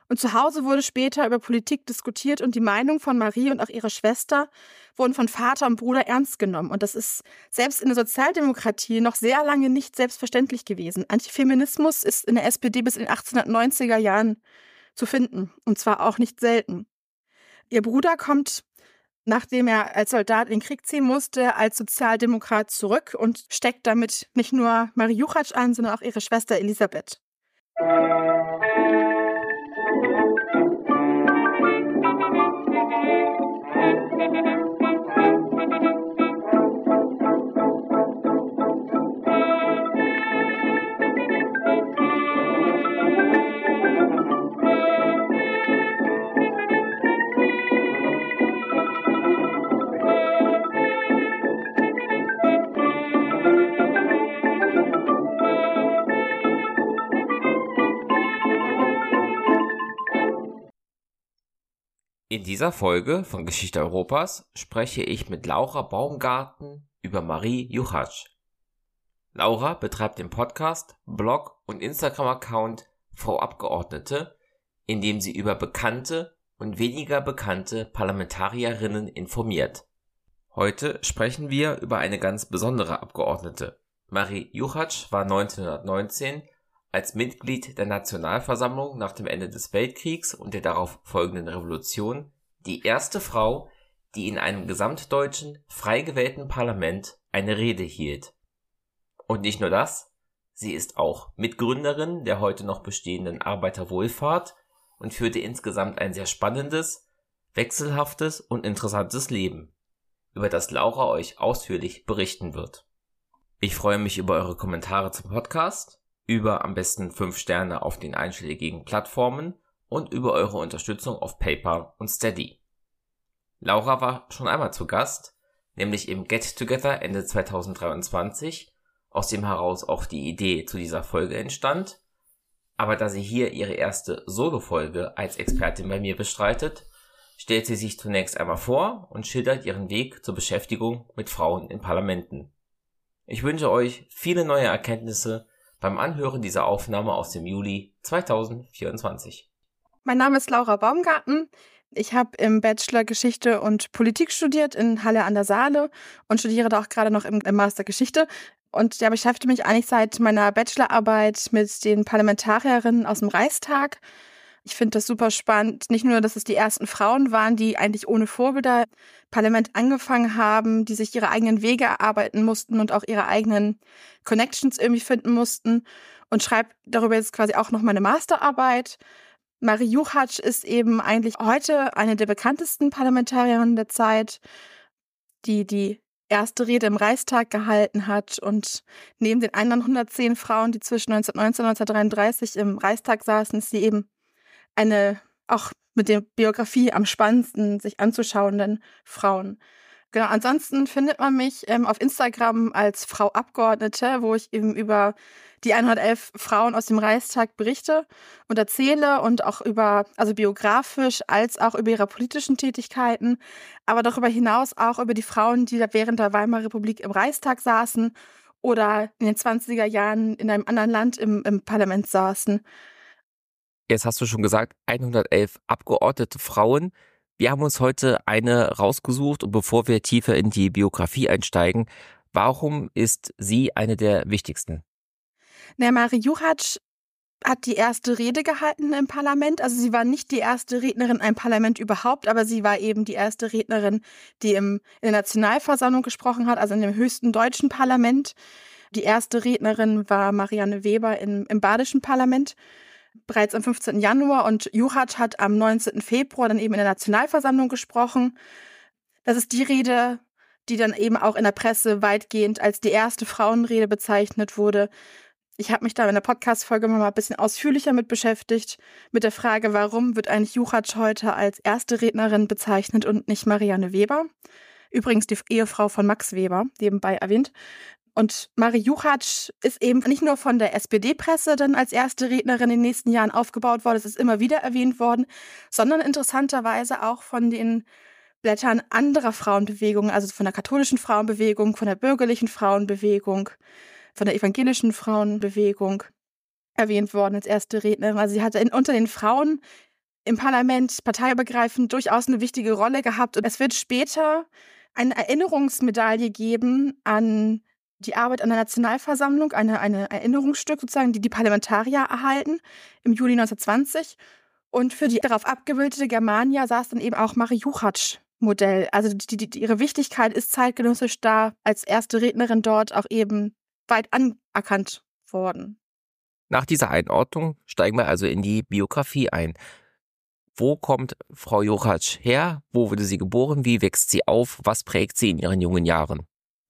Und zu Hause wurde später über Politik diskutiert und die Meinung von Marie und auch ihrer Schwester wurden von Vater und Bruder ernst genommen. Und das ist selbst in der Sozialdemokratie noch sehr lange nicht selbstverständlich gewesen. Antifeminismus ist in der SPD bis in den 1890er Jahren zu finden, und zwar auch nicht selten. Ihr Bruder kommt, nachdem er als Soldat in den Krieg ziehen musste, als Sozialdemokrat zurück und steckt damit nicht nur Marie Juchatsch an, sondern auch ihre Schwester Elisabeth. In dieser Folge von Geschichte Europas spreche ich mit Laura Baumgarten über Marie Juchatsch. Laura betreibt den Podcast, Blog und Instagram-Account Frau Abgeordnete, in dem sie über bekannte und weniger bekannte Parlamentarierinnen informiert. Heute sprechen wir über eine ganz besondere Abgeordnete. Marie Juchatsch war 1919 als Mitglied der Nationalversammlung nach dem Ende des Weltkriegs und der darauf folgenden Revolution die erste Frau, die in einem gesamtdeutschen, frei gewählten Parlament eine Rede hielt. Und nicht nur das, sie ist auch Mitgründerin der heute noch bestehenden Arbeiterwohlfahrt und führte insgesamt ein sehr spannendes, wechselhaftes und interessantes Leben, über das Laura euch ausführlich berichten wird. Ich freue mich über eure Kommentare zum Podcast, über am besten 5 Sterne auf den einschlägigen Plattformen und über eure Unterstützung auf PayPal und Steady. Laura war schon einmal zu Gast, nämlich im Get Together Ende 2023, aus dem heraus auch die Idee zu dieser Folge entstand. Aber da sie hier ihre erste Solo-Folge als Expertin bei mir bestreitet, stellt sie sich zunächst einmal vor und schildert ihren Weg zur Beschäftigung mit Frauen in Parlamenten. Ich wünsche euch viele neue Erkenntnisse beim Anhören dieser Aufnahme aus dem Juli 2024. Mein Name ist Laura Baumgarten. Ich habe im Bachelor Geschichte und Politik studiert in Halle an der Saale und studiere da auch gerade noch im Master Geschichte. Und beschäftige mich eigentlich seit meiner Bachelorarbeit mit den Parlamentarierinnen aus dem Reichstag. Ich finde das super spannend. Nicht nur, dass es die ersten Frauen waren, die eigentlich ohne Vorbilder Parlament angefangen haben, die sich ihre eigenen Wege erarbeiten mussten und auch ihre eigenen Connections irgendwie finden mussten, und schreibe darüber jetzt quasi auch noch meine Masterarbeit. Marie Juchatsch ist eben eigentlich heute eine der bekanntesten Parlamentarierinnen der Zeit, die die erste Rede im Reichstag gehalten hat, und neben den anderen 110 Frauen, die zwischen 1919 und 1933 im Reichstag saßen, ist sie eben eine auch mit der Biografie am spannendsten sich anzuschauenden Frauen. Genau, ansonsten findet man mich auf Instagram als Frau Abgeordnete, wo ich eben über die 111 Frauen aus dem Reichstag berichte und erzähle, und auch also biografisch als auch über ihre politischen Tätigkeiten, aber darüber hinaus auch über die Frauen, die da während der Weimarer Republik im Reichstag saßen oder in den 20er Jahren in einem anderen Land im Parlament saßen. Jetzt hast du schon gesagt, 111 Abgeordnete Frauen. Wir haben uns heute eine rausgesucht, und bevor wir tiefer in die Biografie einsteigen, warum ist sie eine der wichtigsten? Marie Juchatsch hat die erste Rede gehalten im Parlament. Also sie war nicht die erste Rednerin in einem Parlament überhaupt, aber sie war eben die erste Rednerin, die in der Nationalversammlung gesprochen hat, also in dem höchsten deutschen Parlament. Die erste Rednerin war Marianne Weber im badischen Parlament, bereits am 15. Januar, und Juchatsch hat am 19. Februar dann eben in der Nationalversammlung gesprochen. Das ist die Rede, die dann eben auch in der Presse weitgehend als die erste Frauenrede bezeichnet wurde. Ich habe mich da in der Podcast-Folge mal ein bisschen ausführlicher mit beschäftigt, mit der Frage, warum wird eigentlich Juchatsch heute als erste Rednerin bezeichnet und nicht Marianne Weber? Übrigens die Ehefrau von Max Weber, nebenbei erwähnt. Und Marie Juchatsch ist eben nicht nur von der SPD-Presse dann als erste Rednerin in den nächsten Jahren aufgebaut worden, es ist immer wieder erwähnt worden, sondern interessanterweise auch von den Blättern anderer Frauenbewegungen, also von der katholischen Frauenbewegung, von der bürgerlichen Frauenbewegung, von der evangelischen Frauenbewegung erwähnt worden als erste Rednerin. Also sie hatte unter den Frauen im Parlament parteiübergreifend durchaus eine wichtige Rolle gehabt. Und es wird später eine Erinnerungsmedaille geben an die Arbeit an der Nationalversammlung, eine Erinnerungsstück sozusagen, die Parlamentarier erhalten im Juli 1920. Und für die darauf abgebildete Germania saß dann eben auch Marie Juchatsch-Modell. Also ihre Wichtigkeit ist zeitgenössisch da als erste Rednerin dort auch eben weit anerkannt worden. Nach dieser Einordnung steigen wir also in die Biografie ein. Wo kommt Frau Juchatsch her? Wo wurde sie geboren? Wie wächst sie auf? Was prägt sie in ihren jungen Jahren?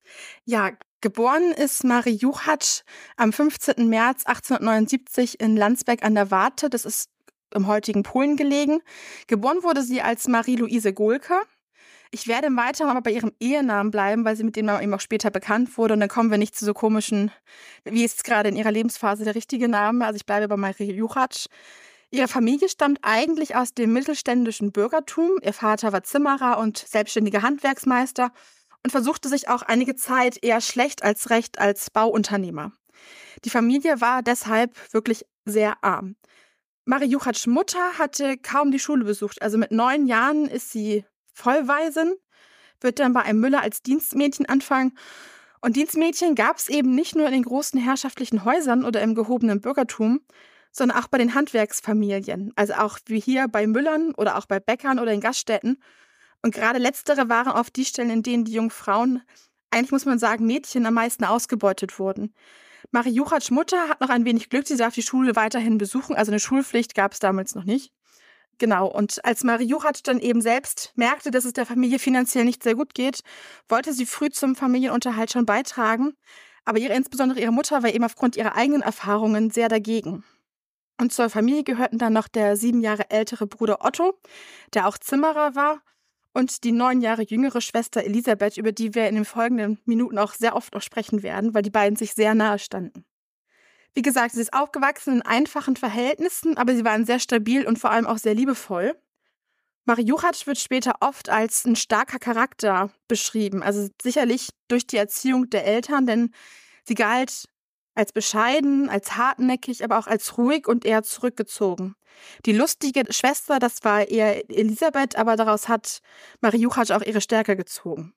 Ja, geboren ist Marie Juchatsch am 15. März 1879 in Landsberg an der Warthe. Das ist im heutigen Polen gelegen. Geboren wurde sie als Marie-Louise Gohlke. Ich werde im Weiteren aber bei ihrem Ehenamen bleiben, weil sie mit dem Namen eben auch später bekannt wurde. Und dann kommen wir nicht zu so komischen, wie ist gerade in ihrer Lebensphase der richtige Name. Also ich bleibe bei Marie Juchatsch. Ihre Familie stammt eigentlich aus dem mittelständischen Bürgertum. Ihr Vater war Zimmerer und selbstständiger Handwerksmeister und versuchte sich auch einige Zeit eher schlecht als recht als Bauunternehmer. Die Familie war deshalb wirklich sehr arm. Marie Juchatschs Mutter hatte kaum die Schule besucht. Also mit 9 Jahren ist sie Vollwaisin, wird dann bei einem Müller als Dienstmädchen anfangen. Und Dienstmädchen gab es eben nicht nur in den großen herrschaftlichen Häusern oder im gehobenen Bürgertum, sondern auch bei den Handwerksfamilien. Also auch wie hier bei Müllern oder auch bei Bäckern oder in Gaststätten. Und gerade letztere waren oft die Stellen, in denen die jungen Frauen, eigentlich muss man sagen, Mädchen am meisten ausgebeutet wurden. Marie Juchatschs Mutter hat noch ein wenig Glück, sie darf die Schule weiterhin besuchen, also eine Schulpflicht gab es damals noch nicht. Genau, und als Marie Juchatsch dann eben selbst merkte, dass es der Familie finanziell nicht sehr gut geht, wollte sie früh zum Familienunterhalt schon beitragen, aber insbesondere ihre Mutter war eben aufgrund ihrer eigenen Erfahrungen sehr dagegen. Und zur Familie gehörten dann noch der 7 Jahre ältere Bruder Otto, der auch Zimmerer war, und die 9 Jahre jüngere Schwester Elisabeth, über die wir in den folgenden Minuten auch sehr oft noch sprechen werden, weil die beiden sich sehr nahe standen. Wie gesagt, sie ist aufgewachsen in einfachen Verhältnissen, aber sie waren sehr stabil und vor allem auch sehr liebevoll. Marie Juchatsch wird später oft als ein starker Charakter beschrieben, also sicherlich durch die Erziehung der Eltern, denn sie galt als bescheiden, als hartnäckig, aber auch als ruhig und eher zurückgezogen. Die lustige Schwester, das war eher Elisabeth, aber daraus hat Marie Juchatsch auch ihre Stärke gezogen.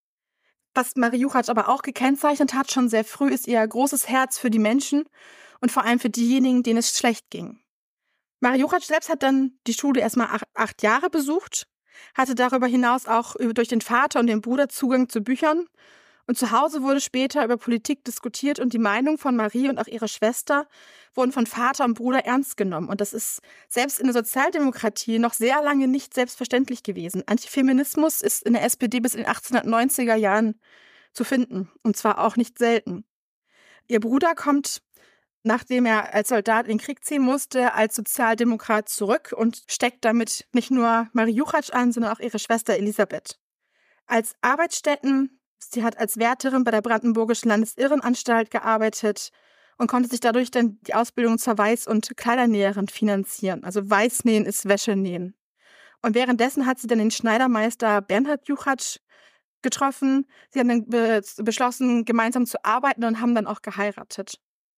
Was Marie Juchatsch aber auch gekennzeichnet hat, schon sehr früh, ist ihr großes Herz für die Menschen und vor allem für diejenigen, denen es schlecht ging. Marie Juchatsch selbst hat dann die Schule erstmal 8 Jahre besucht, hatte darüber hinaus auch durch den Vater und den Bruder Zugang zu Büchern. Und zu Hause wurde später über Politik diskutiert und die Meinung von Marie und auch ihrer Schwester wurden von Vater und Bruder ernst genommen. Und das ist selbst in der Sozialdemokratie noch sehr lange nicht selbstverständlich gewesen. Antifeminismus ist in der SPD bis in den 1890er Jahren zu finden. Und zwar auch nicht selten. Ihr Bruder kommt, nachdem er als Soldat in den Krieg ziehen musste, als Sozialdemokrat zurück und steckt damit nicht nur Marie Juchatsch an, sondern auch ihre Schwester Elisabeth. Als Arbeitsstätten, sie hat als Wärterin bei der Brandenburgischen Landesirrenanstalt gearbeitet und konnte sich dadurch dann die Ausbildung zur Weiß- und Kleidernäherin finanzieren. Also Weißnähen ist Wäschenähen. Und währenddessen hat sie dann den Schneidermeister Bernhard Juchatsch getroffen. Sie haben dann beschlossen, gemeinsam zu arbeiten und haben dann auch geheiratet.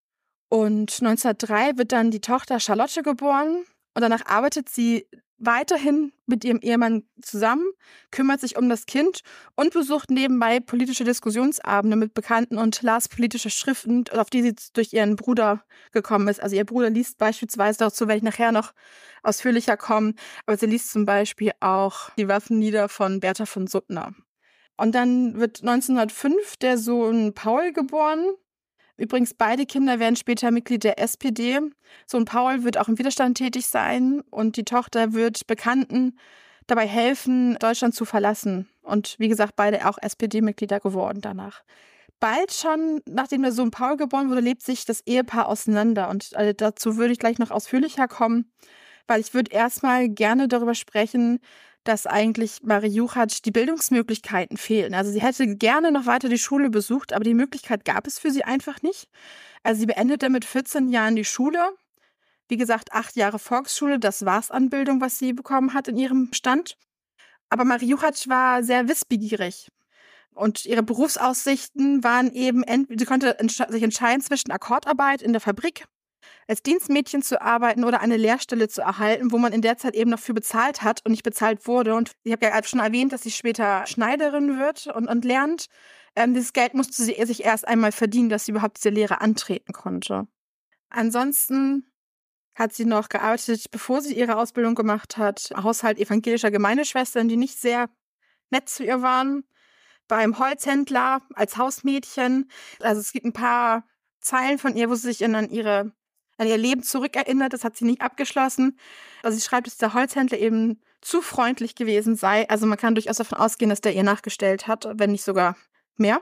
Und 1903 wird dann die Tochter Charlotte geboren und danach arbeitet sie weiterhin mit ihrem Ehemann zusammen, kümmert sich um das Kind und besucht nebenbei politische Diskussionsabende mit Bekannten und las politische Schriften, auf die sie durch ihren Bruder gekommen ist. Also ihr Bruder liest beispielsweise, dazu werde ich nachher noch ausführlicher kommen, aber sie liest zum Beispiel auch die Waffenlieder von Bertha von Suttner. Und dann wird 1905 der Sohn Paul geboren. Übrigens, beide Kinder werden später Mitglied der SPD. Sohn Paul wird auch im Widerstand tätig sein und die Tochter wird Bekannten dabei helfen, Deutschland zu verlassen. Und wie gesagt, beide auch SPD-Mitglieder geworden danach. Bald schon, nachdem der Sohn Paul geboren wurde, lebt sich das Ehepaar auseinander. Und dazu würde ich gleich noch ausführlicher kommen, weil ich würde erstmal gerne darüber sprechen, dass eigentlich Marie Juchatsch die Bildungsmöglichkeiten fehlen. Also sie hätte gerne noch weiter die Schule besucht, aber die Möglichkeit gab es für sie einfach nicht. Also sie beendete mit 14 Jahren die Schule. Wie gesagt, 8 Jahre Volksschule, das war's an Bildung, was sie bekommen hat in ihrem Stand. Aber Marie Juchatsch war sehr wissbegierig. Und ihre Berufsaussichten waren eben, sie konnte sich entscheiden zwischen Akkordarbeit in der Fabrik als Dienstmädchen zu arbeiten oder eine Lehrstelle zu erhalten, wo man in der Zeit eben noch für bezahlt hat und nicht bezahlt wurde. Und ich habe ja schon erwähnt, dass sie später Schneiderin wird und lernt. Dieses Geld musste sie sich erst einmal verdienen, dass sie überhaupt diese Lehre antreten konnte. Ansonsten hat sie noch gearbeitet, bevor sie ihre Ausbildung gemacht hat, im Haushalt evangelischer Gemeindeschwestern, die nicht sehr nett zu ihr waren, beim Holzhändler als Hausmädchen. Also es gibt ein paar Zeilen von ihr, wo sie sich an ihr Leben zurückerinnert. Das hat sie nicht abgeschlossen. Also sie schreibt, dass der Holzhändler eben zu freundlich gewesen sei. Also man kann durchaus davon ausgehen, dass der ihr nachgestellt hat, wenn nicht sogar mehr.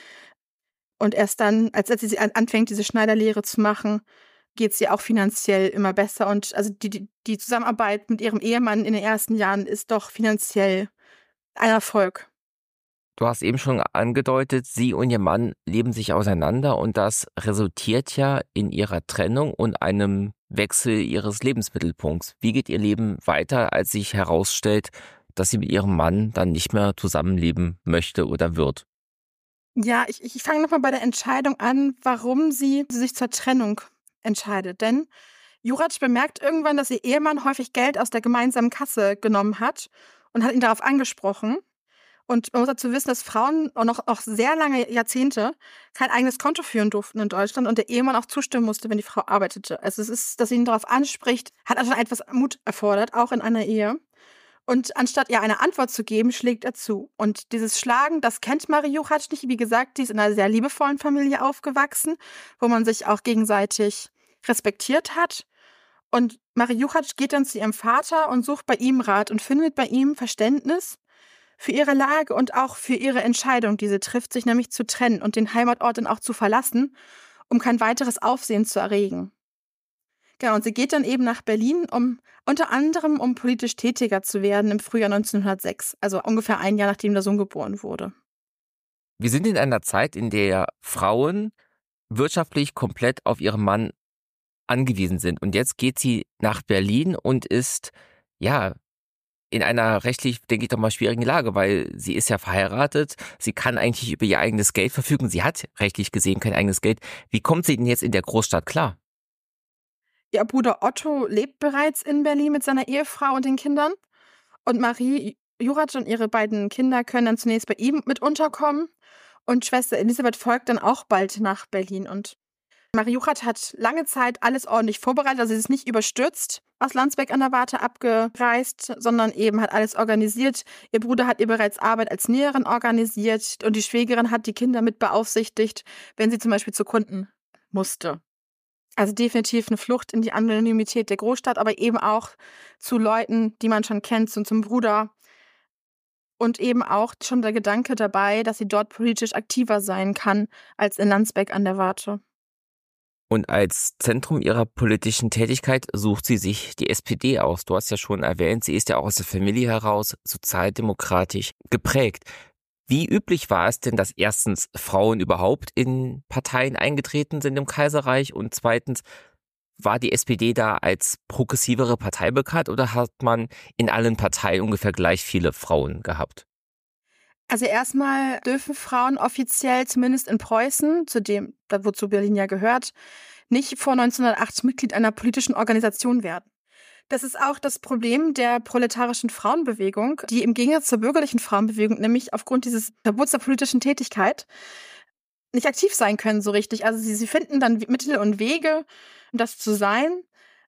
Und erst dann, als sie anfängt, diese Schneiderlehre zu machen, geht es ihr auch finanziell immer besser. Und also die Zusammenarbeit mit ihrem Ehemann in den ersten Jahren ist doch finanziell ein Erfolg. Du hast eben schon angedeutet, sie und ihr Mann leben sich auseinander und das resultiert ja in ihrer Trennung und einem Wechsel ihres Lebensmittelpunkts. Wie geht ihr Leben weiter, als sich herausstellt, dass sie mit ihrem Mann dann nicht mehr zusammenleben möchte oder wird? Ja, ich fange nochmal bei der Entscheidung an, warum sie sich zur Trennung entscheidet. Denn Jurac bemerkt irgendwann, dass ihr Ehemann häufig Geld aus der gemeinsamen Kasse genommen hat und hat ihn darauf angesprochen. Und man muss dazu wissen, dass Frauen auch sehr lange Jahrzehnte kein eigenes Konto führen durften in Deutschland und der Ehemann auch zustimmen musste, wenn die Frau arbeitete. Also es ist, dass sie ihn darauf anspricht, hat also etwas Mut erfordert, auch in einer Ehe. Und anstatt ihr eine Antwort zu geben, schlägt er zu. Und dieses Schlagen, das kennt Marie Juchatsch nicht. Wie gesagt, die ist in einer sehr liebevollen Familie aufgewachsen, wo man sich auch gegenseitig respektiert hat. Und Marie Juchatsch geht dann zu ihrem Vater und sucht bei ihm Rat und findet bei ihm Verständnis für ihre Lage und auch für ihre Entscheidung, die sie trifft, sich nämlich zu trennen und den Heimatort dann auch zu verlassen, um kein weiteres Aufsehen zu erregen. Genau, und sie geht dann eben nach Berlin, unter anderem um politisch tätiger zu werden im Frühjahr 1906, also ungefähr ein Jahr, nachdem der Sohn geboren wurde. Wir sind in einer Zeit, in der Frauen wirtschaftlich komplett auf ihren Mann angewiesen sind. Und jetzt geht sie nach Berlin und ist, ja, in einer rechtlich, denke ich doch mal, schwierigen Lage, weil sie ist ja verheiratet, sie kann eigentlich über ihr eigenes Geld verfügen, sie hat rechtlich gesehen kein eigenes Geld. Wie kommt sie denn jetzt in der Großstadt klar? Ihr Bruder Otto lebt bereits in Berlin mit seiner Ehefrau und den Kindern. Und Marie Juratsch und ihre beiden Kinder können dann zunächst bei ihm mit unterkommen. Und Schwester Elisabeth folgt dann auch bald nach Berlin. Und Marie Juchatsch hat lange Zeit alles ordentlich vorbereitet. Also sie ist nicht überstürzt aus Landsberg an der Warthe abgereist, sondern eben hat alles organisiert. Ihr Bruder hat ihr bereits Arbeit als Näherin organisiert. Und die Schwägerin hat die Kinder mit beaufsichtigt, wenn sie zum Beispiel zu Kunden musste. Also definitiv eine Flucht in die Anonymität der Großstadt, aber eben auch zu Leuten, die man schon kennt, zum Bruder. Und eben auch schon der Gedanke dabei, dass sie dort politisch aktiver sein kann als in Landsberg an der Warthe. Und als Zentrum ihrer politischen Tätigkeit sucht sie sich die SPD aus. Du hast ja schon erwähnt, sie ist ja auch aus der Familie heraus sozialdemokratisch geprägt. Wie üblich war es denn, dass erstens Frauen überhaupt in Parteien eingetreten sind im Kaiserreich und zweitens, war die SPD da als progressivere Partei bekannt oder hat man in allen Parteien ungefähr gleich viele Frauen gehabt? Also erstmal dürfen Frauen offiziell, zumindest in Preußen, wozu Berlin ja gehört, nicht vor 1908 Mitglied einer politischen Organisation werden. Das ist auch das Problem der proletarischen Frauenbewegung, die im Gegensatz zur bürgerlichen Frauenbewegung nämlich aufgrund dieses Verbots der politischen Tätigkeit nicht aktiv sein können so richtig. Also sie finden dann Mittel und Wege, das zu sein.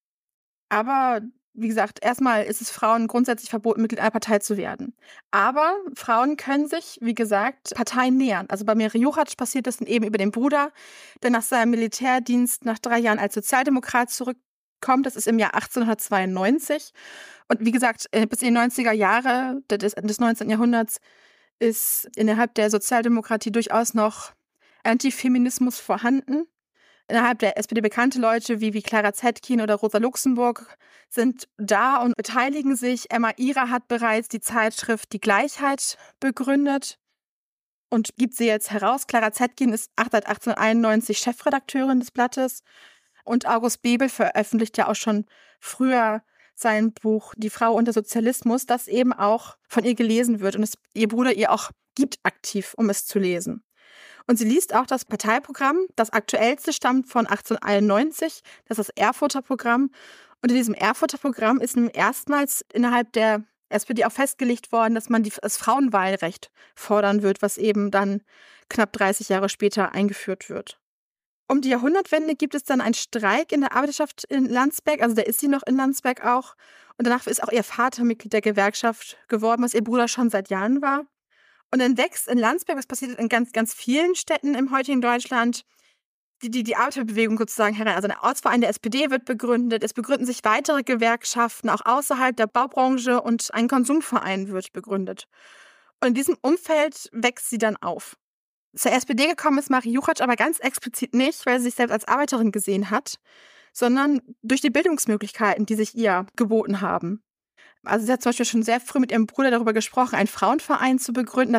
Aber wie gesagt, erstmal ist es Frauen grundsätzlich verboten, Mitglied einer Partei zu werden. Aber Frauen können sich, wie gesagt, Parteien nähern. Also bei Marie Juchatsch passiert das dann eben über den Bruder, der nach seinem Militärdienst nach 3 Jahren als Sozialdemokrat zurückkommt. Das ist im Jahr 1892. Und wie gesagt, bis in die 90er Jahre des 19. Jahrhunderts ist innerhalb der Sozialdemokratie durchaus noch Antifeminismus vorhanden. Innerhalb der SPD bekannte Leute wie Clara Zetkin oder Rosa Luxemburg sind da und beteiligen sich. Emma Ihrer hat bereits die Zeitschrift Die Gleichheit begründet und gibt sie jetzt heraus. Clara Zetkin ist seit 1891 Chefredakteurin des Blattes und August Bebel veröffentlicht ja auch schon früher sein Buch Die Frau und der Sozialismus, das eben auch von ihr gelesen wird und es ihr Bruder ihr auch gibt aktiv, um es zu lesen. Und sie liest auch das Parteiprogramm. Das aktuellste stammt von 1891. Das ist das Erfurter Programm. Und in diesem Erfurter Programm ist nun erstmals innerhalb der SPD auch festgelegt worden, dass man das Frauenwahlrecht fordern wird, was eben dann knapp 30 Jahre später eingeführt wird. Um die Jahrhundertwende gibt es dann einen Streik in der Arbeiterschaft in Landsberg, also da ist sie noch in Landsberg auch. Und danach ist auch ihr Vater Mitglied der Gewerkschaft geworden, was ihr Bruder schon seit Jahren war. Und dann wächst in Landsberg, was passiert in ganz, ganz vielen Städten im heutigen Deutschland, die Arbeiterbewegung sozusagen heran. Also ein Ortsverein der SPD wird begründet, es begründen sich weitere Gewerkschaften, auch außerhalb der Baubranche, und ein Konsumverein wird begründet. Und in diesem Umfeld wächst sie dann auf. Zur SPD gekommen ist Marie Juchatsch aber ganz explizit nicht, weil sie sich selbst als Arbeiterin gesehen hat, sondern durch die Bildungsmöglichkeiten, die sich ihr geboten haben. Also sie hat zum Beispiel schon sehr früh mit ihrem Bruder darüber gesprochen, einen Frauenverein zu begründen,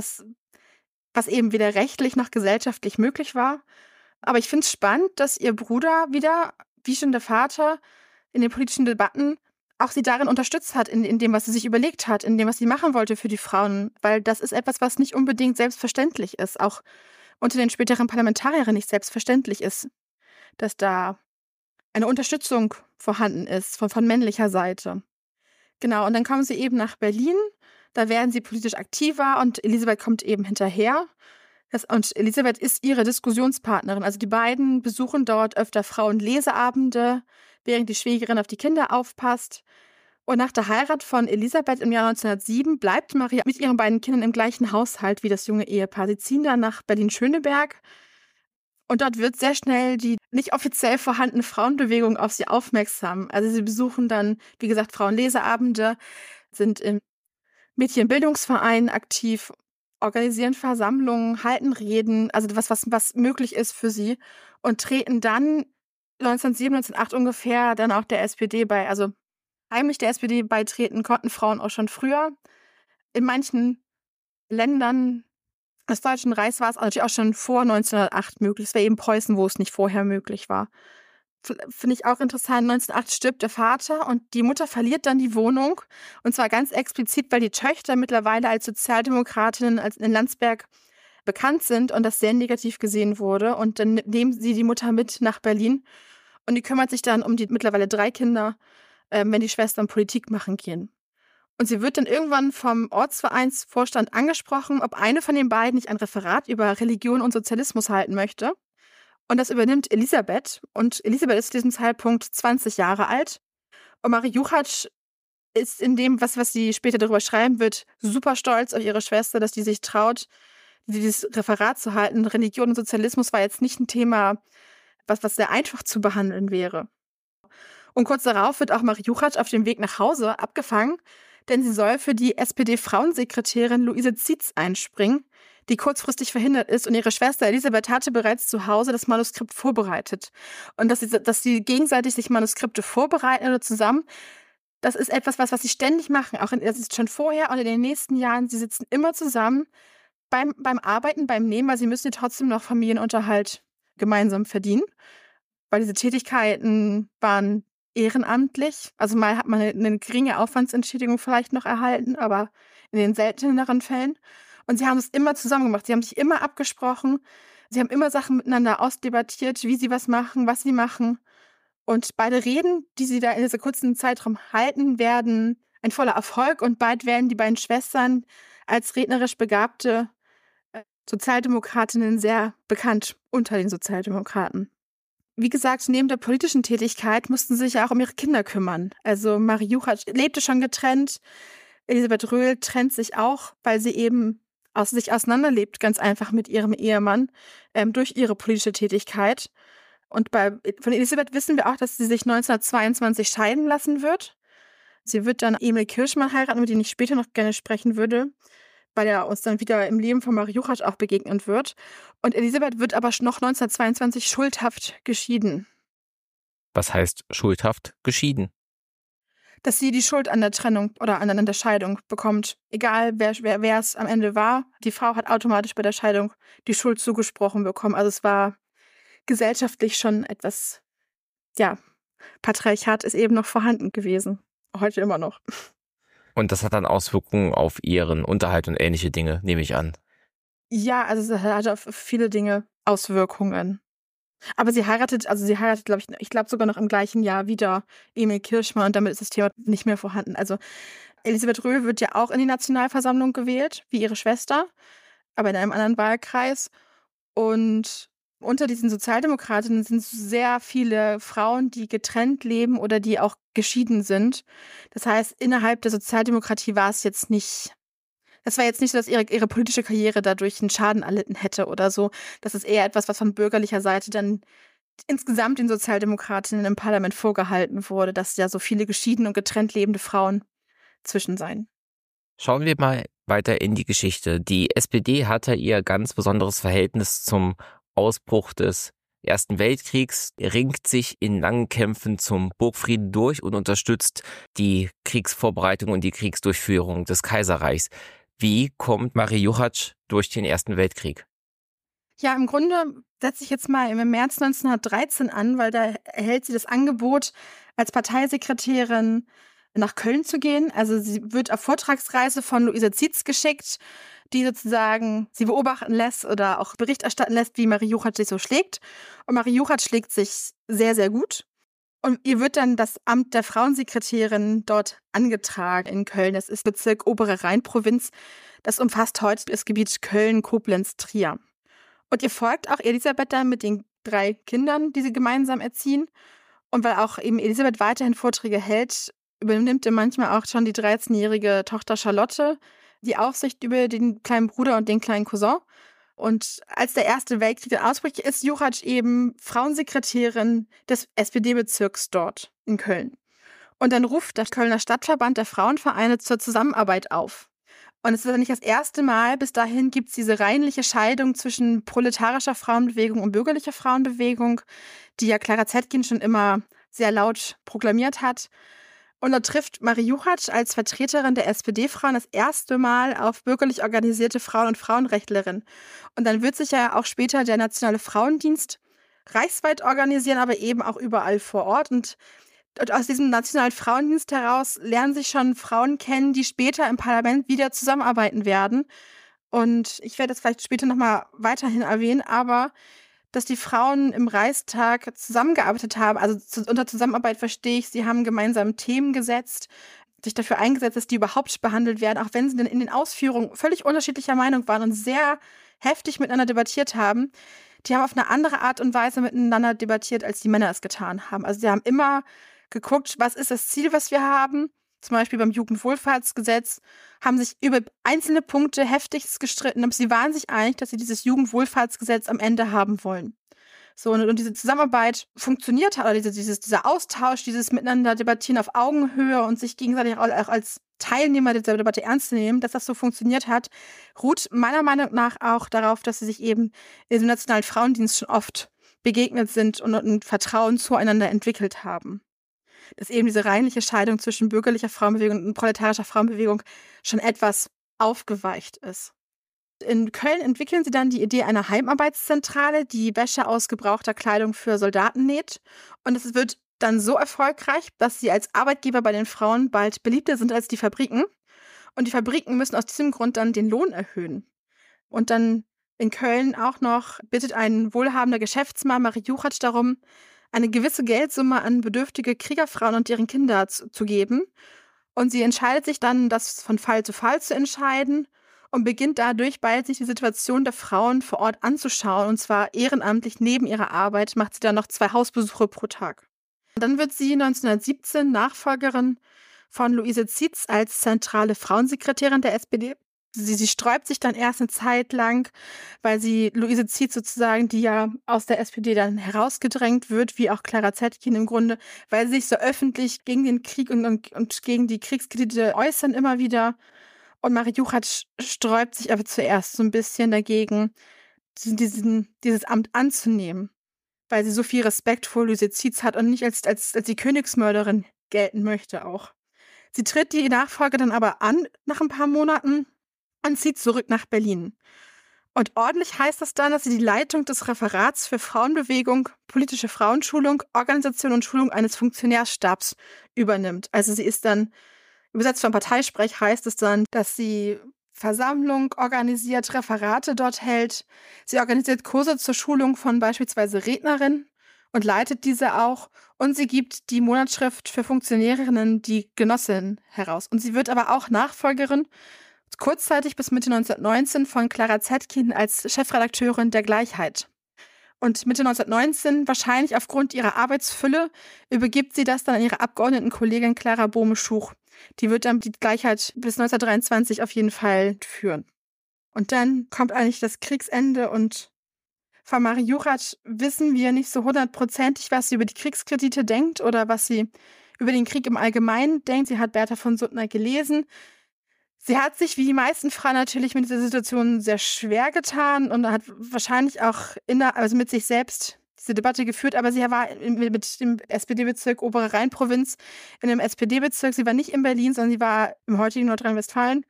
was eben weder rechtlich noch gesellschaftlich möglich war. Aber ich finde es spannend, dass ihr Bruder wieder, wie schon der Vater, in den politischen Debatten auch sie darin unterstützt hat, in dem, was sie sich überlegt hat, in dem, was sie machen wollte für die Frauen. Weil das ist etwas, was nicht unbedingt selbstverständlich ist, auch unter den späteren Parlamentariern nicht selbstverständlich ist, dass da eine Unterstützung vorhanden ist von männlicher Seite. Genau, und dann kommen sie eben nach Berlin, da werden sie politisch aktiver und Elisabeth kommt eben hinterher. Und Elisabeth ist ihre Diskussionspartnerin. Also die beiden besuchen dort öfter Frauenleseabende, während die Schwägerin auf die Kinder aufpasst. Und nach der Heirat von Elisabeth im Jahr 1907 bleibt Maria mit ihren beiden Kindern im gleichen Haushalt wie das junge Ehepaar. Sie ziehen dann nach Berlin-Schöneberg. Und dort wird sehr schnell die nicht offiziell vorhandene Frauenbewegung auf sie aufmerksam. Also sie besuchen dann, wie gesagt, Frauenleseabende, sind im Mädchenbildungsverein aktiv, organisieren Versammlungen, halten Reden, also was möglich ist für sie, und treten dann 1907, 1908 ungefähr dann auch der SPD bei, also heimlich der SPD beitreten konnten Frauen auch schon früher. In manchen Ländern des Deutschen Reichs war es natürlich auch schon vor 1908 möglich. Es war eben Preußen, wo es nicht vorher möglich war. Finde ich auch interessant, 1908 stirbt der Vater und die Mutter verliert dann die Wohnung. Und zwar ganz explizit, weil die Töchter mittlerweile als Sozialdemokratinnen in Landsberg bekannt sind und das sehr negativ gesehen wurde. Und dann nehmen sie die Mutter mit nach Berlin und die kümmert sich dann um die mittlerweile 3 Kinder, wenn die Schwestern Politik machen gehen. Und sie wird dann irgendwann vom Ortsvereinsvorstand angesprochen, ob eine von den beiden nicht ein Referat über Religion und Sozialismus halten möchte. Und das übernimmt Elisabeth. Und Elisabeth ist zu diesem Zeitpunkt 20 Jahre alt. Und Marie Juchatsch ist in dem, was sie später darüber schreiben wird, super stolz auf ihre Schwester, dass die sich traut, dieses Referat zu halten. Religion und Sozialismus war jetzt nicht ein Thema, was sehr einfach zu behandeln wäre. Und kurz darauf wird auch Marie Juchatsch auf dem Weg nach Hause abgefangen, denn sie soll für die SPD-Frauensekretärin Luise Zietz einspringen, die kurzfristig verhindert ist, und ihre Schwester Elisabeth hatte bereits zu Hause das Manuskript vorbereitet. Und dass sie gegenseitig sich Manuskripte vorbereiten oder zusammen, das ist etwas, was sie ständig machen, das ist schon vorher und in den nächsten Jahren. Sie sitzen immer zusammen beim Arbeiten, beim Nehmen, weil sie müssen ja trotzdem noch Familienunterhalt gemeinsam verdienen, weil diese Tätigkeiten waren ehrenamtlich. Also mal hat man eine geringe Aufwandsentschädigung vielleicht noch erhalten, aber in den selteneren Fällen. Und sie haben es immer zusammen gemacht. Sie haben sich immer abgesprochen. Sie haben immer Sachen miteinander ausdebattiert, wie sie was machen, was sie machen. Und beide Reden, die sie da in diesem kurzen Zeitraum halten, werden ein voller Erfolg. Und bald werden die beiden Schwestern als rednerisch begabte Sozialdemokratinnen sehr bekannt unter den Sozialdemokraten. Wie gesagt, neben der politischen Tätigkeit mussten sie sich ja auch um ihre Kinder kümmern. Also Marie Juchatsch lebte schon getrennt. Elisabeth Röhl trennt sich auch, weil sie eben sich auseinanderlebt, ganz einfach mit ihrem Ehemann, durch ihre politische Tätigkeit. Und von Elisabeth wissen wir auch, dass sie sich 1922 scheiden lassen wird. Sie wird dann Emil Kirschmann heiraten, über den ich später noch gerne sprechen würde, weil er uns dann wieder im Leben von Marie Juchatsch auch begegnen wird. Und Elisabeth wird aber noch 1922 schuldhaft geschieden. Was heißt schuldhaft geschieden? Dass sie die Schuld an der Trennung oder an der Scheidung bekommt. Egal, wer es am Ende war. Die Frau hat automatisch bei der Scheidung die Schuld zugesprochen bekommen. Also es war gesellschaftlich schon etwas, Patriarchat ist eben noch vorhanden gewesen. Heute immer noch. Und das hat dann Auswirkungen auf ihren Unterhalt und ähnliche Dinge, nehme ich an. Ja, also es hat auf viele Dinge Auswirkungen. Aber sie heiratet, glaube ich glaube sogar noch im gleichen Jahr wieder Emil Kirchmann und damit ist das Thema nicht mehr vorhanden. Also Elisabeth Röhl wird ja auch in die Nationalversammlung gewählt, wie ihre Schwester, aber in einem anderen Wahlkreis. Und unter diesen Sozialdemokratinnen sind sehr viele Frauen, die getrennt leben oder die auch geschieden sind. Das heißt, innerhalb der Sozialdemokratie war es jetzt nicht, das war jetzt nicht so, dass ihre politische Karriere dadurch einen Schaden erlitten hätte oder so. Das ist eher etwas, was von bürgerlicher Seite dann insgesamt den Sozialdemokratinnen im Parlament vorgehalten wurde, dass ja so viele geschieden und getrennt lebende Frauen zwischen seien. Schauen wir mal weiter in die Geschichte. Die SPD hatte ihr ganz besonderes Verhältnis zum Ausbruch des Ersten Weltkriegs, ringt sich in langen Kämpfen zum Burgfrieden durch und unterstützt die Kriegsvorbereitung und die Kriegsdurchführung des Kaiserreichs. Wie kommt Marie Juchatsch durch den Ersten Weltkrieg? Ja, im Grunde setze ich jetzt mal im März 1913 an, weil da erhält sie das Angebot, als Parteisekretärin nach Köln zu gehen. Also sie wird auf Vortragsreise von Luise Zietz geschickt, die sozusagen sie beobachten lässt oder auch Bericht erstatten lässt, wie Marie Juchatsch sich so schlägt. Und Marie Juchatsch schlägt sich sehr, sehr gut. Und ihr wird dann das Amt der Frauensekretärin dort angetragen in Köln. Das ist Bezirk Obere Rheinprovinz. Das umfasst heute das Gebiet Köln, Koblenz, Trier. Und ihr folgt auch Elisabeth dann mit den 3 Kindern, die sie gemeinsam erziehen. Und weil auch eben Elisabeth weiterhin Vorträge hält, übernimmt ihr manchmal auch schon die 13-jährige Tochter Charlotte die Aufsicht über den kleinen Bruder und den kleinen Cousin. Und als der Erste Weltkrieg dann ausbricht, ist Juchatsch eben Frauensekretärin des SPD-Bezirks dort in Köln. Und dann ruft der Kölner Stadtverband der Frauenvereine zur Zusammenarbeit auf. Und es ist ja nicht das erste Mal, bis dahin gibt es diese reinliche Scheidung zwischen proletarischer Frauenbewegung und bürgerlicher Frauenbewegung, die ja Clara Zetkin schon immer sehr laut proklamiert hat. Und da trifft Marie Juchatsch als Vertreterin der SPD-Frauen das erste Mal auf bürgerlich organisierte Frauen und Frauenrechtlerinnen. Und dann wird sich ja auch später der Nationale Frauendienst reichsweit organisieren, aber eben auch überall vor Ort. Und aus diesem Nationalen Frauendienst heraus lernen sich schon Frauen kennen, die später im Parlament wieder zusammenarbeiten werden. Und ich werde das vielleicht später nochmal weiterhin erwähnen, aber dass die Frauen im Reichstag zusammengearbeitet haben, also unter Zusammenarbeit verstehe ich, sie haben gemeinsam Themen gesetzt, sich dafür eingesetzt, dass die überhaupt behandelt werden, auch wenn sie dann in den Ausführungen völlig unterschiedlicher Meinung waren und sehr heftig miteinander debattiert haben. Die haben auf eine andere Art und Weise miteinander debattiert, als die Männer es getan haben. Also sie haben immer geguckt, was ist das Ziel, was wir haben. Zum Beispiel beim Jugendwohlfahrtsgesetz haben sich über einzelne Punkte heftigst gestritten, aber sie waren sich einig, dass sie dieses Jugendwohlfahrtsgesetz am Ende haben wollen. So, und diese Zusammenarbeit funktioniert hat, oder dieser Austausch, dieses Miteinander debattieren auf Augenhöhe und sich gegenseitig auch als Teilnehmer dieser Debatte ernst zu nehmen, dass das so funktioniert hat, ruht meiner Meinung nach auch darauf, dass sie sich eben in diesem Nationalen Frauendienst schon oft begegnet sind und ein Vertrauen zueinander entwickelt haben. Dass eben diese reinliche Scheidung zwischen bürgerlicher Frauenbewegung und proletarischer Frauenbewegung schon etwas aufgeweicht ist. In Köln entwickeln sie dann die Idee einer Heimarbeitszentrale, die Wäsche aus gebrauchter Kleidung für Soldaten näht. Und es wird dann so erfolgreich, dass sie als Arbeitgeber bei den Frauen bald beliebter sind als die Fabriken. Und die Fabriken müssen aus diesem Grund dann den Lohn erhöhen. Und dann in Köln auch noch bittet ein wohlhabender Geschäftsmann Marie Juchatsch darum, eine gewisse Geldsumme an bedürftige Kriegerfrauen und deren Kinder zu geben. Und sie entscheidet sich dann, das von Fall zu Fall zu entscheiden und beginnt dadurch bald sich die Situation der Frauen vor Ort anzuschauen. Und zwar ehrenamtlich neben ihrer Arbeit macht sie dann noch 2 Hausbesuche pro Tag. Und dann wird sie 1917 Nachfolgerin von Luise Zietz als zentrale Frauensekretärin der SPD. Sie sträubt sich dann erst eine Zeit lang, weil sie Luise Zietz sozusagen, die ja aus der SPD dann herausgedrängt wird, wie auch Clara Zetkin im Grunde, weil sie sich so öffentlich gegen den Krieg und gegen die Kriegskredite äußern immer wieder. Und Marie Juchatsch sträubt sich aber zuerst so ein bisschen dagegen, dieses Amt anzunehmen, weil sie so viel Respekt vor Luise Zietz hat und nicht als die Königsmörderin gelten möchte auch. Sie tritt die Nachfolge dann aber an nach ein paar Monaten und zieht zurück nach Berlin. Und ordentlich heißt das dann, dass sie die Leitung des Referats für Frauenbewegung, politische Frauenschulung, Organisation und Schulung eines Funktionärsstabs übernimmt. Also sie ist dann, übersetzt vom Parteisprech heißt es dann, dass sie Versammlung organisiert, Referate dort hält. Sie organisiert Kurse zur Schulung von beispielsweise Rednerinnen und leitet diese auch. Und sie gibt die Monatsschrift für Funktionärinnen, die Genossin, heraus. Und sie wird aber auch Nachfolgerin, kurzzeitig bis Mitte 1919, von Clara Zetkin als Chefredakteurin der Gleichheit. Und Mitte 1919, wahrscheinlich aufgrund ihrer Arbeitsfülle, übergibt sie das dann an ihre Abgeordnetenkollegin Clara Bohme-Schuch. Die wird dann die Gleichheit bis 1923 auf jeden Fall führen. Und dann kommt eigentlich das Kriegsende und von Marie Juchatsch wissen wir nicht so 100%, was sie über die Kriegskredite denkt oder was sie über den Krieg im Allgemeinen denkt. Sie hat Bertha von Suttner gelesen. Sie hat sich, wie die meisten Frauen natürlich, mit dieser Situation sehr schwer getan und hat wahrscheinlich auch mit sich selbst diese Debatte geführt, aber sie war mit dem SPD-Bezirk Obere Rhein-Provinz in einem SPD-Bezirk. Sie war nicht in Berlin, sondern sie war im heutigen Nordrhein-Westfalen,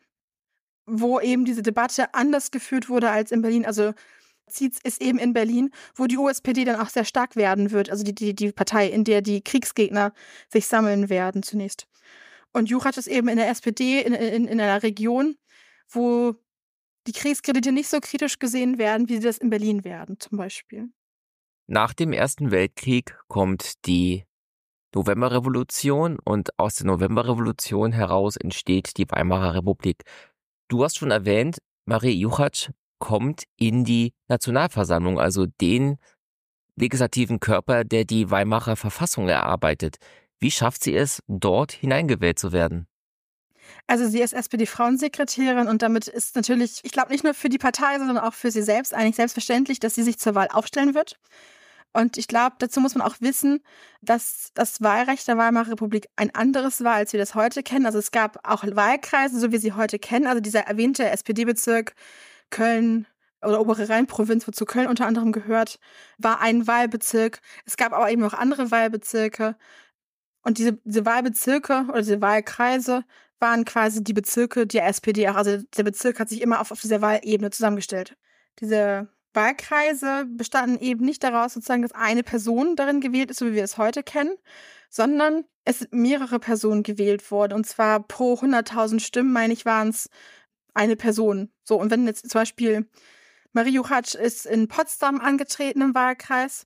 wo eben diese Debatte anders geführt wurde als in Berlin. Also Zietz ist eben in Berlin, wo die USPD dann auch sehr stark werden wird, also die Partei, in der die Kriegsgegner sich sammeln werden zunächst. Und Juchatsch ist eben in der SPD in einer Region, wo die Kriegskredite nicht so kritisch gesehen werden, wie sie das in Berlin werden, zum Beispiel. Nach dem Ersten Weltkrieg kommt die Novemberrevolution und aus der Novemberrevolution heraus entsteht die Weimarer Republik. Du hast schon erwähnt, Marie Juchatsch kommt in die Nationalversammlung, also den legislativen Körper, der die Weimarer Verfassung erarbeitet. Wie schafft sie es, dort hineingewählt zu werden? Also sie ist SPD-Frauensekretärin und damit ist natürlich, ich glaube nicht nur für die Partei, sondern auch für sie selbst eigentlich selbstverständlich, dass sie sich zur Wahl aufstellen wird. Und ich glaube, dazu muss man auch wissen, dass das Wahlrecht der Weimarer Republik ein anderes war, als wir das heute kennen. Also es gab auch Wahlkreise, so wie sie heute kennen. Also dieser erwähnte SPD-Bezirk Köln oder Obere Rhein-Provinz, wozu Köln unter anderem gehört, war ein Wahlbezirk. Es gab aber eben auch andere Wahlbezirke. Und diese Wahlbezirke oder diese Wahlkreise waren quasi die Bezirke der SPD auch. Also der Bezirk hat sich immer auf dieser Wahlebene zusammengestellt. Diese Wahlkreise bestanden eben nicht daraus, sozusagen, dass eine Person darin gewählt ist, so wie wir es heute kennen, sondern es sind mehrere Personen gewählt worden. Und zwar pro 100.000 Stimmen, meine ich, waren es eine Person. So, und wenn jetzt zum Beispiel Marie Juchatsch ist in Potsdam angetreten im Wahlkreis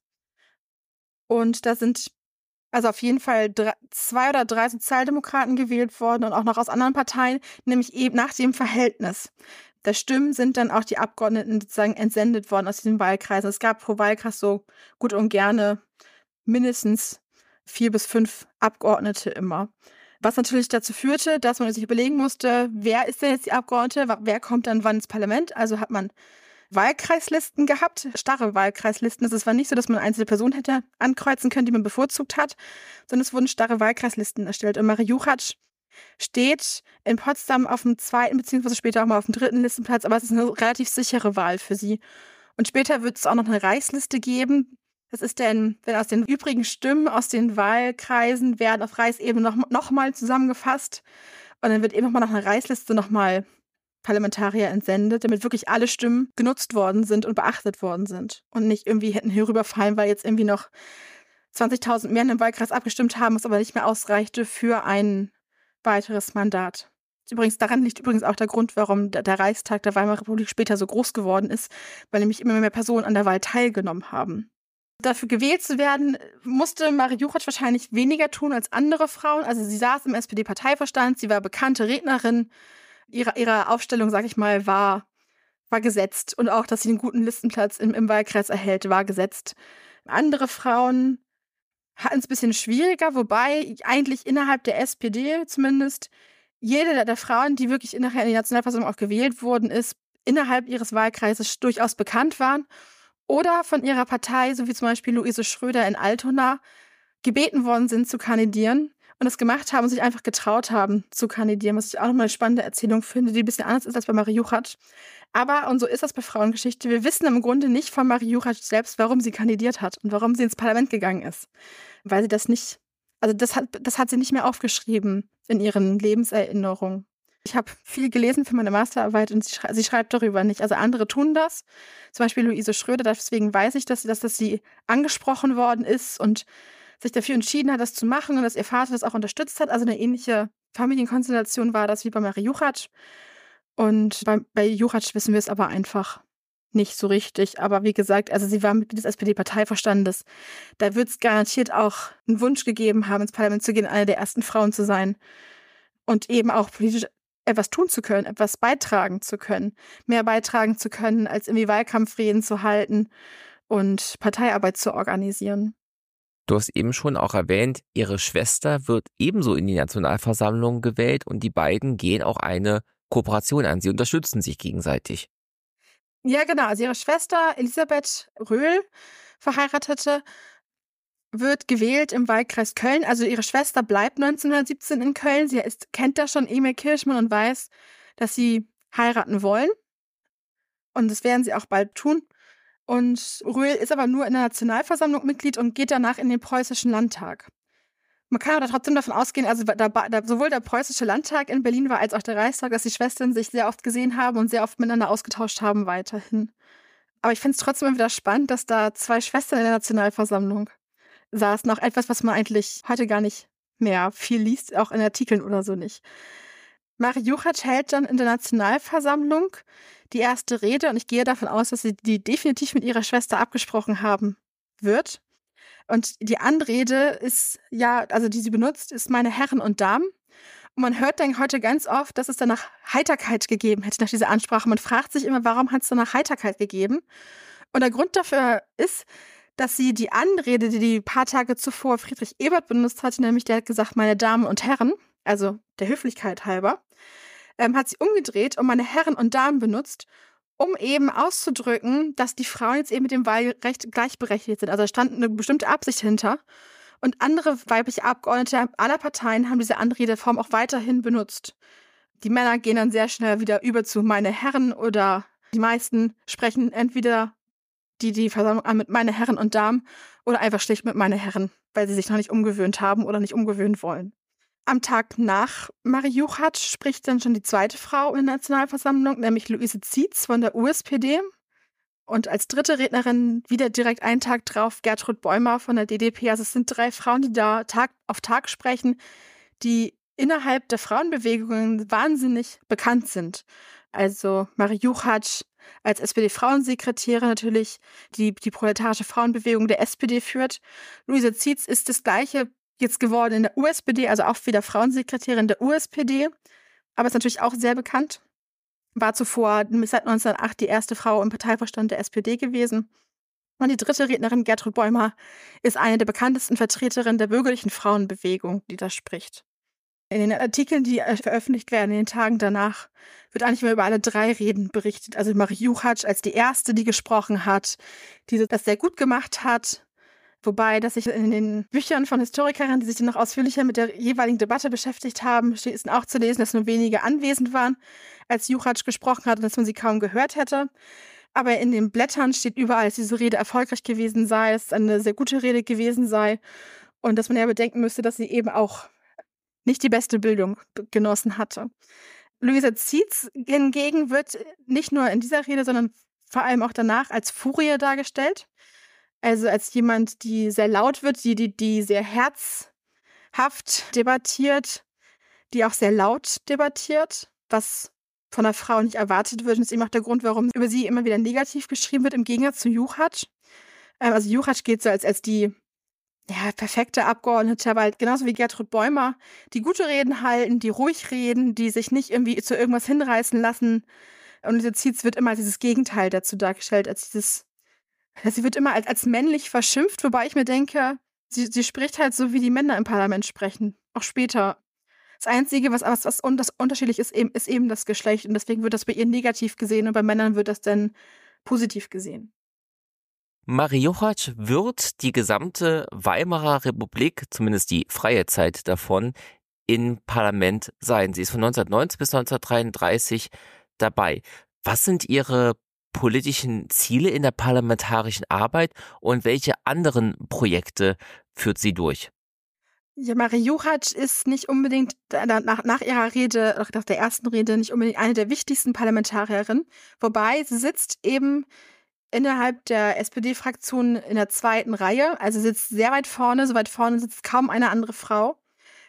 und da sind also auf jeden Fall 2 oder 3 Sozialdemokraten gewählt worden und auch noch aus anderen Parteien, nämlich eben nach dem Verhältnis der Stimmen sind dann auch die Abgeordneten sozusagen entsendet worden aus diesen Wahlkreisen. Es gab pro Wahlkreis so gut und gerne mindestens 4 bis 5 Abgeordnete immer. Was natürlich dazu führte, dass man sich überlegen musste, wer ist denn jetzt die Abgeordnete, wer kommt dann wann ins Parlament? Also hat man Wahlkreislisten gehabt, starre Wahlkreislisten. Es war nicht so, dass man einzelne Personen hätte ankreuzen können, die man bevorzugt hat, sondern es wurden starre Wahlkreislisten erstellt. Und Marie Juchatsch steht in Potsdam auf dem 2. beziehungsweise später auch mal auf dem 3. Listenplatz, aber es ist eine relativ sichere Wahl für sie. Und später wird es auch noch eine Reichsliste geben. Das ist dann, wenn aus den übrigen Stimmen aus den Wahlkreisen werden auf Reichsebene noch mal zusammengefasst. Und dann wird eben noch eine Reichsliste nochmal Parlamentarier entsendet, damit wirklich alle Stimmen genutzt worden sind und beachtet worden sind. Und nicht irgendwie hätten herüberfallen, weil jetzt irgendwie noch 20.000 mehr in dem Wahlkreis abgestimmt haben, was aber nicht mehr ausreichte für ein weiteres Mandat. Daran liegt übrigens auch der Grund, warum der Reichstag der Weimarer Republik später so groß geworden ist, weil nämlich immer mehr Personen an der Wahl teilgenommen haben. Dafür gewählt zu werden, musste Marie Juchatsch wahrscheinlich weniger tun als andere Frauen. Also sie saß im SPD-Parteivorstand, sie war bekannte Rednerin. Ihre Aufstellung, sag ich mal, war gesetzt. Und auch, dass sie einen guten Listenplatz im Wahlkreis erhält, war gesetzt. Andere Frauen hatten es ein bisschen schwieriger, wobei eigentlich innerhalb der SPD zumindest jede der Frauen, die wirklich nachher in die Nationalversammlung auch gewählt worden ist, innerhalb ihres Wahlkreises durchaus bekannt waren oder von ihrer Partei, so wie zum Beispiel Luise Schröder in Altona, gebeten worden sind zu kandidieren und es gemacht haben und sich einfach getraut haben zu kandidieren, was ich auch nochmal eine spannende Erzählung finde, die ein bisschen anders ist als bei Marie Juchatsch. Aber, und so ist das bei Frauengeschichte, wir wissen im Grunde nicht von Marie Juchatsch selbst, warum sie kandidiert hat und warum sie ins Parlament gegangen ist. Weil sie das nicht, also das hat sie nicht mehr aufgeschrieben in ihren Lebenserinnerungen. Ich habe viel gelesen für meine Masterarbeit und sie schreibt darüber nicht. Also andere tun das, zum Beispiel Luise Schröder, deswegen weiß ich, dass sie angesprochen worden ist und sich dafür entschieden hat, das zu machen und dass ihr Vater das auch unterstützt hat. Also eine ähnliche Familienkonstellation war das wie bei Marie Juchatsch. Und bei Juchac wissen wir es aber einfach nicht so richtig. Aber wie gesagt, also sie war Mitglied des SPD-Parteivorstandes. Da wird es garantiert auch einen Wunsch gegeben haben, ins Parlament zu gehen, eine der ersten Frauen zu sein. Und eben auch politisch etwas tun zu können, etwas beitragen zu können. Mehr beitragen zu können, als irgendwie Wahlkampfreden zu halten und Parteiarbeit zu organisieren. Du hast eben schon auch erwähnt, ihre Schwester wird ebenso in die Nationalversammlung gewählt und die beiden gehen auch eine Kooperation an. Sie unterstützen sich gegenseitig. Ja, genau. Also ihre Schwester Elisabeth Röhl, Verheiratete, wird gewählt im Wahlkreis Köln. Also ihre Schwester bleibt 1917 in Köln. Sie kennt da schon Emil Kirchmann und weiß, dass sie heiraten wollen. Und das werden sie auch bald tun. Und Röhl ist aber nur in der Nationalversammlung Mitglied und geht danach in den Preußischen Landtag. Man kann aber trotzdem davon ausgehen, also sowohl der Preußische Landtag in Berlin war, als auch der Reichstag, dass die Schwestern sich sehr oft gesehen haben und sehr oft miteinander ausgetauscht haben weiterhin. Aber ich finde es trotzdem immer wieder spannend, dass da 2 Schwestern in der Nationalversammlung saßen. Auch etwas, was man eigentlich heute gar nicht mehr viel liest, auch in Artikeln oder so nicht. Marie Juchac hält dann in der Nationalversammlung die erste Rede und ich gehe davon aus, dass sie die definitiv mit ihrer Schwester abgesprochen haben wird. Und die Anrede ist, die sie benutzt, ist meine Herren und Damen. Und man hört dann heute ganz oft, dass es danach Heiterkeit gegeben hätte, nach dieser Ansprache. Man fragt sich immer, warum hat es danach Heiterkeit gegeben? Und der Grund dafür ist, dass sie die Anrede, die paar Tage zuvor Friedrich Ebert benutzt hatte, nämlich der hat gesagt, meine Damen und Herren, also der Höflichkeit halber, hat sie umgedreht und meine Herren und Damen benutzt, um eben auszudrücken, dass die Frauen jetzt eben mit dem Wahlrecht gleichberechtigt sind. Also da stand eine bestimmte Absicht hinter. Und andere weibliche Abgeordnete aller Parteien haben diese Anredeform auch weiterhin benutzt. Die Männer gehen dann sehr schnell wieder über zu meine Herren oder die meisten sprechen entweder die Versammlung an mit meine Herren und Damen oder einfach schlicht mit meine Herren, weil sie sich noch nicht umgewöhnt haben oder nicht umgewöhnen wollen. Am Tag nach Marie Juchac spricht dann schon die zweite Frau in der Nationalversammlung, nämlich Luise Zietz von der USPD. Und als dritte Rednerin wieder direkt einen Tag drauf Gertrud Bäumer von der DDP. Also es sind 3 Frauen, die da Tag auf Tag sprechen, die innerhalb der Frauenbewegungen wahnsinnig bekannt sind. Also Marie Juchac als SPD-Frauensekretärin natürlich, die proletarische Frauenbewegung der SPD führt. Luise Zietz ist das Gleiche jetzt geworden in der USPD, also auch wieder Frauensekretärin der USPD, aber ist natürlich auch sehr bekannt. War zuvor seit 1908 die erste Frau im Parteivorstand der SPD gewesen. Und die dritte Rednerin, Gertrud Bäumer, ist eine der bekanntesten Vertreterinnen der bürgerlichen Frauenbewegung, die da spricht. In den Artikeln, die veröffentlicht werden in den Tagen danach, wird eigentlich mehr über alle 3 Reden berichtet. Also Marie Juchac als die erste, die gesprochen hat, die das sehr gut gemacht hat. Wobei, dass sich in den Büchern von Historikerinnen, die sich noch ausführlicher mit der jeweiligen Debatte beschäftigt haben, ist auch zu lesen, dass nur wenige anwesend waren, als Juchac gesprochen hat und dass man sie kaum gehört hätte. Aber in den Blättern steht überall, dass diese Rede erfolgreich gewesen sei, dass es eine sehr gute Rede gewesen sei und dass man ja bedenken müsste, dass sie eben auch nicht die beste Bildung genossen hatte. Luise Zietz hingegen wird nicht nur in dieser Rede, sondern vor allem auch danach als Furie dargestellt. Also als jemand, die sehr laut wird, die sehr herzhaft debattiert, die auch sehr laut debattiert, was von einer Frau nicht erwartet wird. Und das ist eben auch der Grund, warum über sie immer wieder negativ geschrieben wird, im Gegensatz zu Juchac. Also Juchac geht so als die perfekte Abgeordnete, weil genauso wie Gertrud Bäumer, die gute Reden halten, die ruhig reden, die sich nicht irgendwie zu irgendwas hinreißen lassen. Und diese Zietz wird immer als dieses Gegenteil dazu dargestellt, sie wird immer als männlich verschimpft, wobei ich mir denke, sie spricht halt so, wie die Männer im Parlament sprechen, auch später. Das Einzige, was das unterschiedlich ist eben das Geschlecht und deswegen wird das bei ihr negativ gesehen und bei Männern wird das dann positiv gesehen. Marie Juchac wird die gesamte Weimarer Republik, zumindest die freie Zeit davon, im Parlament sein. Sie ist von 1919 bis 1933 dabei. Was sind ihre politischen Ziele in der parlamentarischen Arbeit und welche anderen Projekte führt sie durch? Ja, Marie Juchac ist nicht unbedingt nach ihrer Rede, nach der ersten Rede, nicht unbedingt eine der wichtigsten Parlamentarierinnen, wobei sie sitzt eben innerhalb der SPD-Fraktion in der 2. Reihe, also sitzt sehr weit vorne, so weit vorne sitzt kaum eine andere Frau.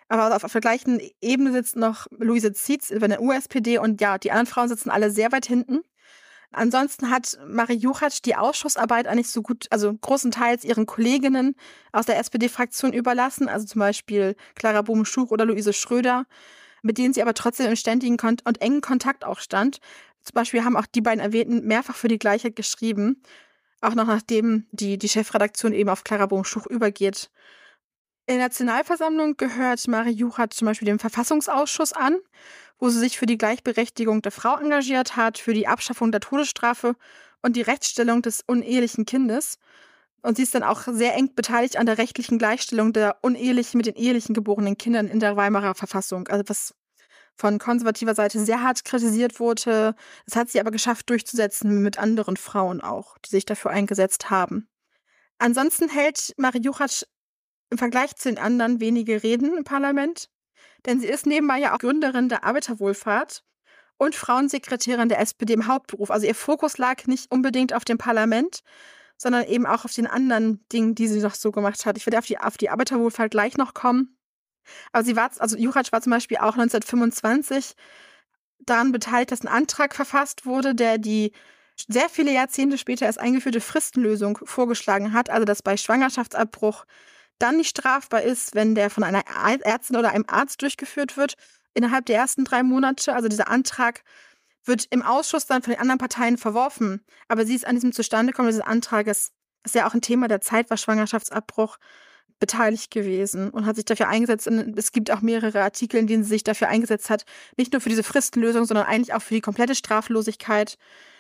Aber auf der gleichen Ebene sitzt noch Luise Zietz von der USPD und ja, die anderen Frauen sitzen alle sehr weit hinten. Ansonsten hat Marie Juchatsch die Ausschussarbeit eigentlich so gut, also großenteils ihren Kolleginnen aus der SPD-Fraktion überlassen, also zum Beispiel Clara Bohm-Schuch oder Luise Schröder, mit denen sie aber trotzdem im ständigen und engen Kontakt auch stand. Zum Beispiel haben auch die beiden Erwähnten mehrfach für die Gleichheit geschrieben, auch noch nachdem die Chefredaktion eben auf Clara Bohm-Schuch übergeht. In der Nationalversammlung gehört Marie Juchatsch zum Beispiel dem Verfassungsausschuss an, wo sie sich für die Gleichberechtigung der Frau engagiert hat, für die Abschaffung der Todesstrafe und die Rechtsstellung des unehelichen Kindes. Und sie ist dann auch sehr eng beteiligt an der rechtlichen Gleichstellung der unehelichen mit den ehelichen geborenen Kindern in der Weimarer Verfassung. Also was von konservativer Seite sehr hart kritisiert wurde. Das hat sie aber geschafft durchzusetzen mit anderen Frauen auch, die sich dafür eingesetzt haben. Ansonsten hält Marie Juchatsch im Vergleich zu den anderen wenige Reden im Parlament, denn sie ist nebenbei ja auch Gründerin der Arbeiterwohlfahrt und Frauensekretärin der SPD im Hauptberuf. Also ihr Fokus lag nicht unbedingt auf dem Parlament, sondern eben auch auf den anderen Dingen, die sie noch so gemacht hat. Ich werde auf die Arbeiterwohlfahrt gleich noch kommen. Aber Juchatsch war zum Beispiel auch 1925 daran beteiligt, dass ein Antrag verfasst wurde, der die sehr viele Jahrzehnte später erst eingeführte Fristenlösung vorgeschlagen hat, also dass bei Schwangerschaftsabbruch dann nicht strafbar ist, wenn der von einer Ärztin oder einem Arzt durchgeführt wird, innerhalb der ersten 3 Monate. Also dieser Antrag wird im Ausschuss dann von den anderen Parteien verworfen. Aber sie ist an diesem Zustandekommen dieses Antrages, ist ja auch ein Thema der Zeit, war Schwangerschaftsabbruch, beteiligt gewesen und hat sich dafür eingesetzt. Und es gibt auch mehrere Artikel, in denen sie sich dafür eingesetzt hat, nicht nur für diese Fristenlösung, sondern eigentlich auch für die komplette Straflosigkeit.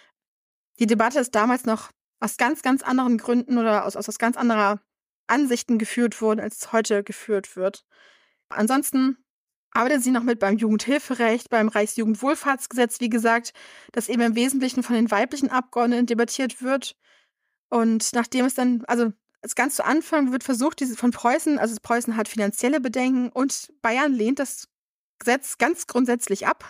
Die Debatte ist damals noch aus ganz, ganz anderen Gründen oder aus ganz anderer Ansichten geführt worden, als es heute geführt wird. Ansonsten arbeitet sie noch mit beim Jugendhilferecht, beim Reichsjugendwohlfahrtsgesetz, wie gesagt, das eben im Wesentlichen von den weiblichen Abgeordneten debattiert wird. Und nachdem es dann, also ganz zu Anfang wird versucht, diese von Preußen, also Preußen hat finanzielle Bedenken und Bayern lehnt das Gesetz ganz grundsätzlich ab,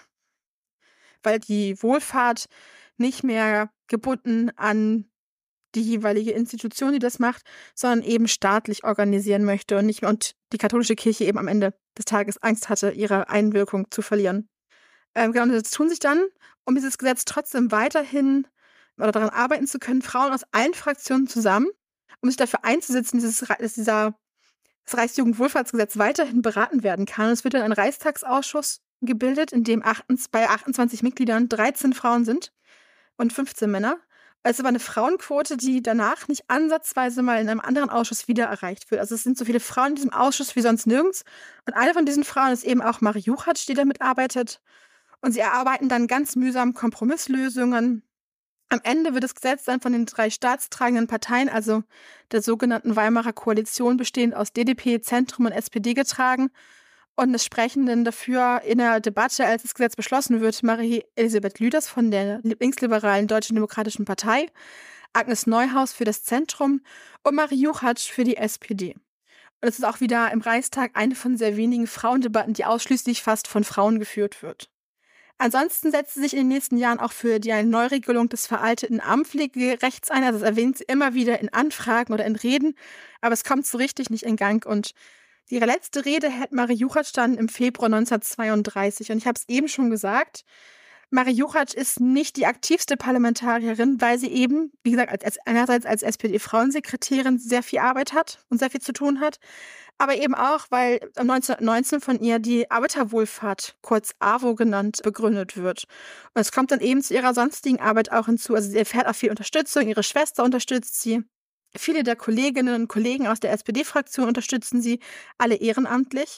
weil die Wohlfahrt nicht mehr gebunden an die jeweilige Institution, die das macht, sondern eben staatlich organisieren möchte und die katholische Kirche eben am Ende des Tages Angst hatte, ihre Einwirkung zu verlieren. Genau, das tun sich dann, um dieses Gesetz trotzdem weiterhin oder daran arbeiten zu können, Frauen aus allen Fraktionen zusammen, um sich dafür einzusetzen, dass das Reichsjugendwohlfahrtsgesetz weiterhin beraten werden kann. Und es wird dann ein Reichstagsausschuss gebildet, in dem bei 28 Mitgliedern 13 Frauen sind und 15 Männer. Es ist aber eine Frauenquote, die danach nicht ansatzweise mal in einem anderen Ausschuss wieder erreicht wird. Also es sind so viele Frauen in diesem Ausschuss wie sonst nirgends. Und eine von diesen Frauen ist eben auch Marie Juchatsch, die da mitarbeitet. Und sie erarbeiten dann ganz mühsam Kompromisslösungen. Am Ende wird das Gesetz dann von den 3 staatstragenden Parteien, also der sogenannten Weimarer Koalition, bestehend aus DDP, Zentrum und SPD, getragen. Und es sprechen dann dafür in der Debatte, als das Gesetz beschlossen wird, Marie-Elisabeth Lüders von der linksliberalen Deutschen Demokratischen Partei, Agnes Neuhaus für das Zentrum und Marie Juchatsch für die SPD. Und es ist auch wieder im Reichstag eine von sehr wenigen Frauendebatten, die ausschließlich fast von Frauen geführt wird. Ansonsten setzt sie sich in den nächsten Jahren auch für die Neuregelung des veralteten Armenpflegerechts ein. Also das erwähnt sie immer wieder in Anfragen oder in Reden, aber es kommt so richtig nicht in Gang. Und ihre letzte Rede hält Marie Juchatsch dann im Februar 1932. Und ich habe es eben schon gesagt, Marie Juchatsch ist nicht die aktivste Parlamentarierin, weil sie eben, wie gesagt, einerseits als SPD-Frauensekretärin sehr viel Arbeit hat und sehr viel zu tun hat, aber eben auch, weil 1919 von ihr die Arbeiterwohlfahrt, kurz AWO genannt, begründet wird. Und es kommt dann eben zu ihrer sonstigen Arbeit auch hinzu. Also sie erfährt auch viel Unterstützung, ihre Schwester unterstützt sie. Viele der Kolleginnen und Kollegen aus der SPD-Fraktion unterstützen sie, alle ehrenamtlich.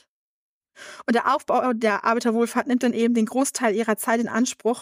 Und der Aufbau der Arbeiterwohlfahrt nimmt dann eben den Großteil ihrer Zeit in Anspruch.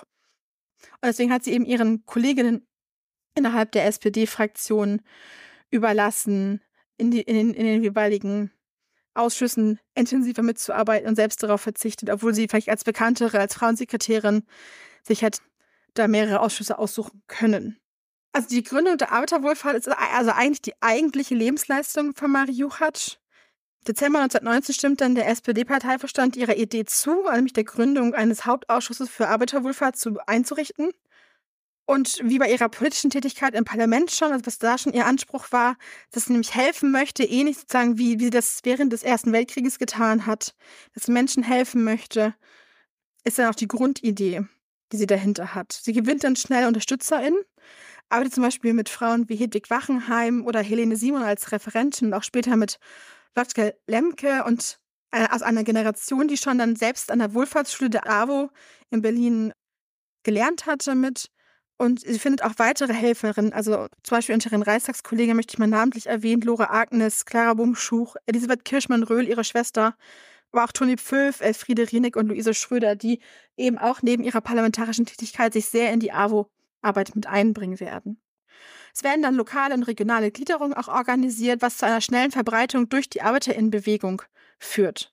Und deswegen hat sie eben ihren Kolleginnen innerhalb der SPD-Fraktion überlassen, in den jeweiligen Ausschüssen intensiver mitzuarbeiten und selbst darauf verzichtet, obwohl sie vielleicht als bekanntere, als Frauensekretärin sich hätte da mehrere Ausschüsse aussuchen können. Also die Gründung der Arbeiterwohlfahrt ist also eigentlich die eigentliche Lebensleistung von Marie Juchatsch. Dezember 1919 stimmt dann der SPD-Parteivorstand ihrer Idee zu, nämlich der Gründung eines Hauptausschusses für Arbeiterwohlfahrt einzurichten. Und wie bei ihrer politischen Tätigkeit im Parlament schon, also was da schon ihr Anspruch war, dass sie nämlich helfen möchte, ähnlich sozusagen wie sie das während des Ersten Weltkrieges getan hat, dass sie Menschen helfen möchte, ist dann auch die Grundidee, die sie dahinter hat. Sie gewinnt dann schnell UnterstützerInnen, arbeitet zum Beispiel mit Frauen wie Hedwig Wachenheim oder Helene Simon als Referentin und auch später mit Lottke Lemke und aus einer Generation, die schon dann selbst an der Wohlfahrtsschule der AWO in Berlin gelernt hatte mit. Und sie findet auch weitere Helferinnen, also zum Beispiel unter ihren Reichstagskollegen möchte ich mal namentlich erwähnen, Lore Agnes, Clara Bumschuch, Elisabeth Kirschmann-Röhl, ihre Schwester, aber auch Toni Pfülf, Elfriede Rienig und Luise Schröder, die eben auch neben ihrer parlamentarischen Tätigkeit sich sehr in die AWO-Arbeit mit einbringen werden. Es werden dann lokale und regionale Gliederungen auch organisiert, was zu einer schnellen Verbreitung durch die ArbeiterInnenbewegung führt.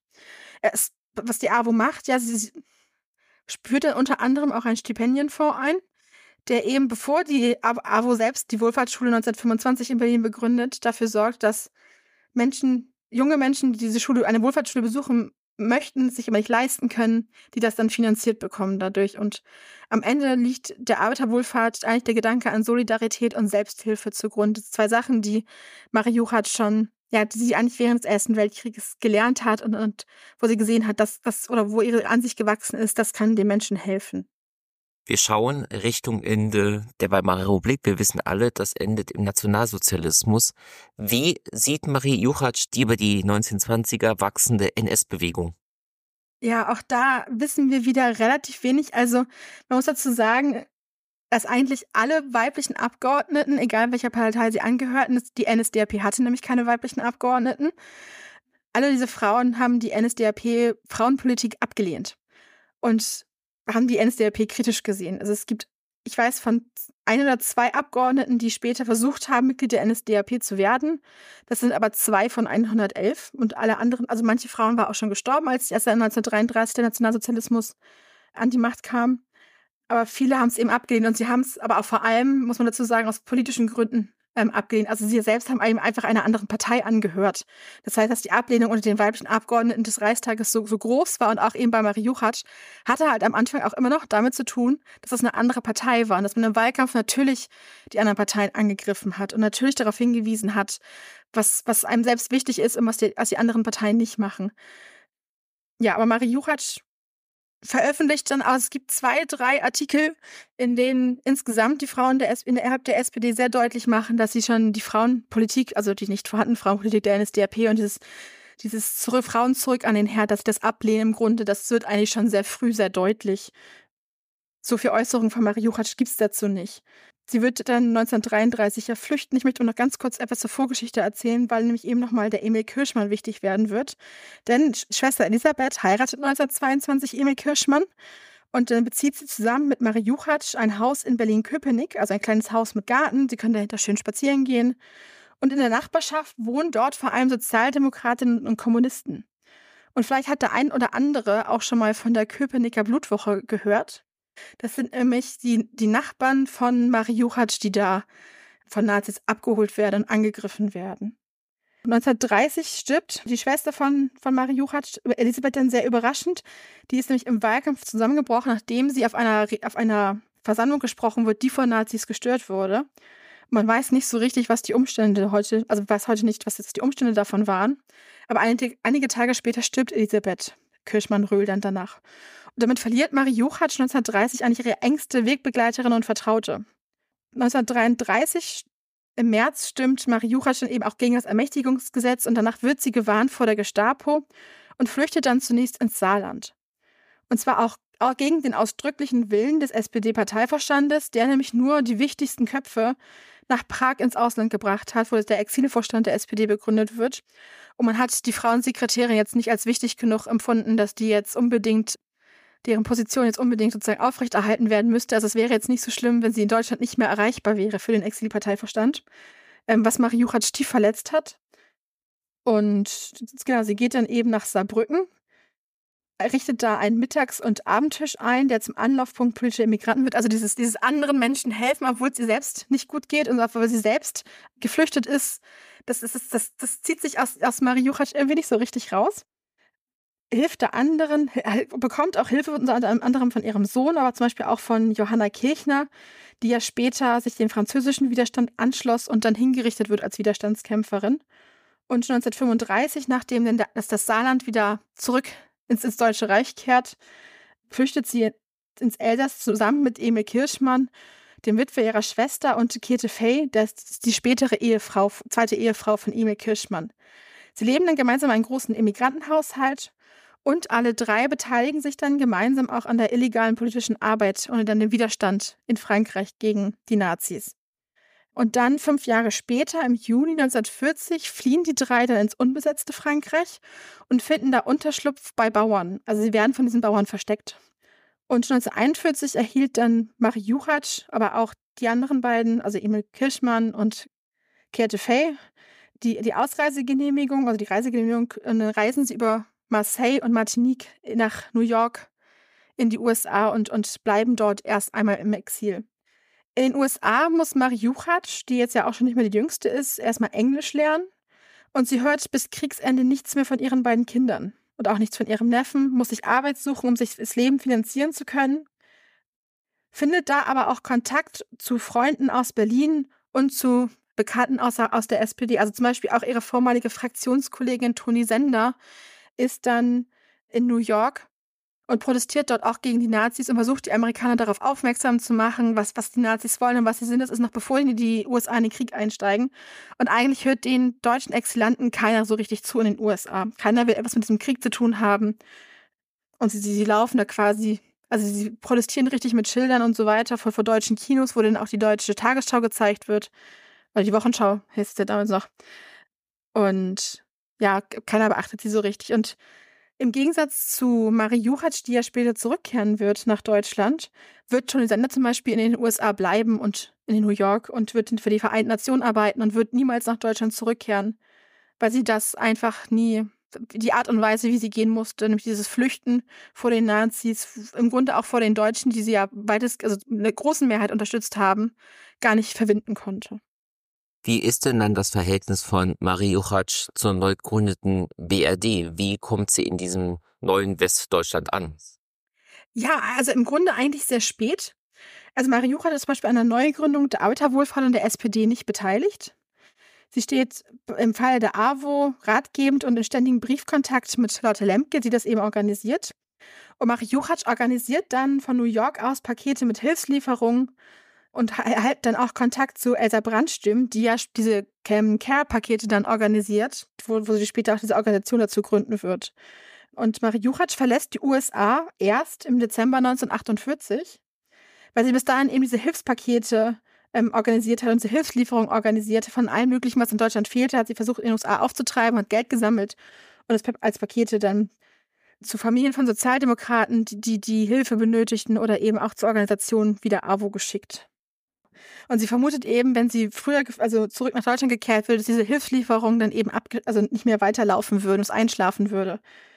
Was die AWO macht, ja, sie führt dann unter anderem auch einen Stipendienfonds ein, der eben, bevor die AWO selbst die Wohlfahrtsschule 1925 in Berlin begründet, dafür sorgt, dass junge Menschen, die eine Wohlfahrtsschule besuchen möchten, sich aber nicht leisten können, die das dann finanziert bekommen dadurch. Und am Ende liegt der Arbeiterwohlfahrt eigentlich der Gedanke an Solidarität und Selbsthilfe zugrunde. 2 Sachen, die Marie Juchatsch schon, ja, die sie eigentlich während des Ersten Weltkrieges gelernt hat und wo sie gesehen hat, oder wo ihre Ansicht gewachsen ist, das kann den Menschen helfen. Wir schauen Richtung Ende der Weimarer Republik. Wir wissen alle, das endet im Nationalsozialismus. Wie sieht Marie Juchatsch die über die 1920er wachsende NS-Bewegung? Ja, auch da wissen wir wieder relativ wenig. Also man muss dazu sagen, dass eigentlich alle weiblichen Abgeordneten, egal welcher Partei sie angehörten, die NSDAP hatte nämlich keine weiblichen Abgeordneten. Alle diese Frauen haben die NSDAP Frauenpolitik abgelehnt und haben die NSDAP kritisch gesehen. Also es gibt, ich weiß von 1 oder 2 Abgeordneten, die später versucht haben, Mitglied der NSDAP zu werden. Das sind aber 2 von 111 und alle anderen, also manche Frauen waren auch schon gestorben, als erst 1933 der Nationalsozialismus an die Macht kam. Aber viele haben es eben abgelehnt und sie haben es aber auch vor allem, muss man dazu sagen, aus politischen Gründen abgelehnt. Also sie selbst haben eben einfach einer anderen Partei angehört. Das heißt, dass die Ablehnung unter den weiblichen Abgeordneten des Reichstages so groß war und auch eben bei Marie Juchatsch, hatte halt am Anfang auch immer noch damit zu tun, dass es eine andere Partei war und dass man im Wahlkampf natürlich die anderen Parteien angegriffen hat und natürlich darauf hingewiesen hat, was einem selbst wichtig ist und was die anderen Parteien nicht machen. Ja, aber Marie Juchatsch veröffentlicht dann auch, es gibt 2, 3 Artikel, in denen insgesamt die Frauen innerhalb der SPD sehr deutlich machen, dass sie schon die Frauenpolitik, also die nicht vorhandene Frauenpolitik der NSDAP und dieses Frauen zurück an den Herd, dass sie das ablehnen im Grunde, das wird eigentlich schon sehr früh sehr deutlich. So viel Äußerungen von Marie Juchatsch gibt es dazu nicht. Sie wird dann 1933 ja flüchten. Ich möchte noch ganz kurz etwas zur Vorgeschichte erzählen, weil nämlich eben nochmal der Emil Kirschmann wichtig werden wird. Denn Schwester Elisabeth heiratet 1922 Emil Kirschmann und dann bezieht sie zusammen mit Marie Juchatsch ein Haus in Berlin-Köpenick, also ein kleines Haus mit Garten. Sie können dahinter schön spazieren gehen. Und in der Nachbarschaft wohnen dort vor allem Sozialdemokratinnen und Kommunisten. Und vielleicht hat der ein oder andere auch schon mal von der Köpenicker Blutwoche gehört. Das sind nämlich die Nachbarn von Marie Juchatsch, die da von Nazis abgeholt werden und angegriffen werden. 1930 stirbt die Schwester von Marie Juchatsch, Elisabeth, dann sehr überraschend. Die ist nämlich im Wahlkampf zusammengebrochen, nachdem sie auf einer Versammlung gesprochen wird, die von Nazis gestört wurde. Man weiß nicht so richtig, was die Umstände heute, also weiß heute nicht, was jetzt die Umstände davon waren. Aber einige Tage später stirbt Elisabeth Kirschmann-Röhl dann danach. Und damit verliert Marie Juchatsch 1930 eigentlich ihre engste Wegbegleiterin und Vertraute. 1933 im März stimmt Marie Juchatsch dann eben auch gegen das Ermächtigungsgesetz und danach wird sie gewarnt vor der Gestapo und flüchtet dann zunächst ins Saarland. Und zwar auch gegen den ausdrücklichen Willen des SPD-Parteivorstandes, der nämlich nur die wichtigsten Köpfe nach Prag ins Ausland gebracht hat, wo der Exilvorstand der SPD begründet wird. Und man hat die Frauensekretärin jetzt nicht als wichtig genug empfunden, dass deren Position jetzt unbedingt sozusagen aufrechterhalten werden müsste. Also es wäre jetzt nicht so schlimm, wenn sie in Deutschland nicht mehr erreichbar wäre für den Exilparteivorstand, was Marie Juchatsch tief verletzt hat. Und genau, sie geht dann eben nach Saarbrücken, richtet da einen Mittags- und Abendtisch ein, der zum Anlaufpunkt politischer Immigranten wird. Also dieses anderen Menschen helfen, obwohl es ihr selbst nicht gut geht und obwohl sie selbst geflüchtet ist. Das zieht sich aus Marie Juchatsch irgendwie nicht so richtig raus. hilft der anderen, bekommt auch Hilfe unter anderem von ihrem Sohn, aber zum Beispiel auch von Johanna Kirchner, die ja später sich dem französischen Widerstand anschloss und dann hingerichtet wird als Widerstandskämpferin. Und 1935, nachdem das Saarland wieder zurück ins Deutsche Reich kehrt, flüchtet sie ins Elsass zusammen mit Emil Kirschmann, dem Witwer ihrer Schwester, und Käthe Fey, das ist die spätere zweite Ehefrau von Emil Kirschmann. Sie leben dann gemeinsam in einem großen Immigrantenhaushalt und alle drei beteiligen sich dann gemeinsam auch an der illegalen politischen Arbeit und dann dem Widerstand in Frankreich gegen die Nazis. Und dann 5 Jahre später, im Juni 1940, fliehen die drei dann ins unbesetzte Frankreich und finden da Unterschlupf bei Bauern. Also sie werden von diesen Bauern versteckt. Und 1941 erhielt dann Marie Juchatsch, aber auch die anderen beiden, also Emil Kirschmann und Käthe Fey, die Ausreisegenehmigung, also die Reisegenehmigung, und dann reisen sie über Marseille und Martinique nach New York in die USA und bleiben dort erst einmal im Exil. In den USA muss Marie Juchatsch, die jetzt ja auch schon nicht mehr die Jüngste ist, erstmal Englisch lernen. Und sie hört bis Kriegsende nichts mehr von ihren beiden Kindern. Und auch nichts von ihrem Neffen, muss sich Arbeit suchen, um sich das Leben finanzieren zu können. Findet da aber auch Kontakt zu Freunden aus Berlin und zu Bekannten aus der SPD. Also zum Beispiel auch ihre vormalige Fraktionskollegin Toni Sender ist dann in New York und protestiert dort auch gegen die Nazis und versucht, die Amerikaner darauf aufmerksam zu machen, was die Nazis wollen und was sie sind. Das ist noch bevor die USA in den Krieg einsteigen. Und eigentlich hört den deutschen Exilanten keiner so richtig zu in den USA. Keiner will etwas mit diesem Krieg zu tun haben. Und sie laufen da quasi, also sie protestieren richtig mit Schildern und so weiter vor deutschen Kinos, wo dann auch die deutsche Tagesschau gezeigt wird. Oder die Wochenschau hieß es ja damals noch. Und ja, keiner beachtet sie so richtig. Und im Gegensatz zu Marie Juchatsch, die ja später zurückkehren wird nach Deutschland, wird Toni Sender zum Beispiel in den USA bleiben und in New York und wird für die Vereinten Nationen arbeiten und wird niemals nach Deutschland zurückkehren, weil sie das einfach nie, die Art und Weise, wie sie gehen musste, nämlich dieses Flüchten vor den Nazis, im Grunde auch vor den Deutschen, die sie ja also eine große Mehrheit unterstützt haben, gar nicht verwinden konnte. Wie ist denn dann das Verhältnis von Marie Juchatsch zur neu gegründeten BRD? Wie kommt sie in diesem neuen Westdeutschland an? Ja, also im Grunde eigentlich sehr spät. Also Marie Juchatsch ist zum Beispiel an der Neugründung der Arbeiterwohlfahrt und der SPD nicht beteiligt. Sie steht im Fall der AWO ratgebend und in ständigem Briefkontakt mit Lotte Lemke, die das eben organisiert. Und Marie Juchatsch organisiert dann von New York aus Pakete mit Hilfslieferungen und erhält dann auch Kontakt zu Elsa Brandstim, die ja diese Care-Pakete dann organisiert, wo sie später auch diese Organisation dazu gründen wird. Und Marie Juchatsch verlässt die USA erst im Dezember 1948, weil sie bis dahin eben diese Hilfspakete organisiert hat und diese Hilfslieferung organisierte von allem Möglichen, was in Deutschland fehlte, hat sie versucht, in den USA aufzutreiben, hat Geld gesammelt und es als Pakete dann zu Familien von Sozialdemokraten, die Hilfe benötigten, oder eben auch zur Organisation wie der AWO geschickt. Und sie vermutet eben, wenn sie früher, also zurück nach Deutschland gekehrt würde, dass diese Hilfslieferung dann eben nicht mehr weiterlaufen würde, es einschlafen würde.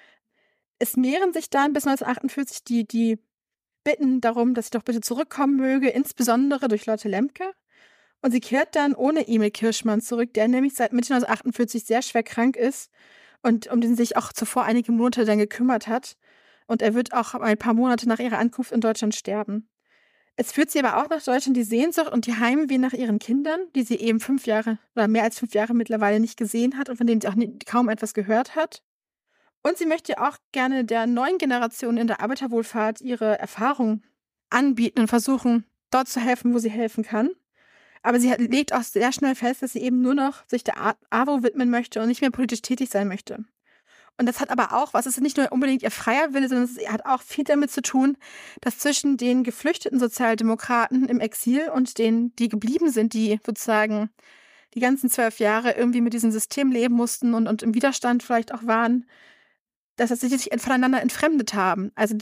Es mehren sich dann bis 1948 die Bitten darum, dass sie doch bitte zurückkommen möge, insbesondere durch Lotte Lemke. Und sie kehrt dann ohne Emil Kirschmann zurück, der nämlich seit Mitte 1948 sehr schwer krank ist und um den sich auch zuvor einige Monate dann gekümmert hat. Und er wird auch ein paar Monate nach ihrer Ankunft in Deutschland sterben. Es führt sie aber auch nach Deutschland die Sehnsucht und die Heimweh nach ihren Kindern, die sie eben 5 Jahre oder mehr als 5 Jahre mittlerweile nicht gesehen hat und von denen sie auch kaum etwas gehört hat. Und sie möchte auch gerne der neuen Generation in der Arbeiterwohlfahrt ihre Erfahrung anbieten und versuchen, dort zu helfen, wo sie helfen kann. Aber sie legt auch sehr schnell fest, dass sie eben nur noch sich der AWO widmen möchte und nicht mehr politisch tätig sein möchte. Und das hat aber auch, was ist nicht nur unbedingt ihr freier Wille, sondern es hat auch viel damit zu tun, dass zwischen den geflüchteten Sozialdemokraten im Exil und denen, die geblieben sind, die sozusagen die ganzen 12 Jahre irgendwie mit diesem System leben mussten und im Widerstand vielleicht auch waren, dass sie sich voneinander entfremdet haben. Also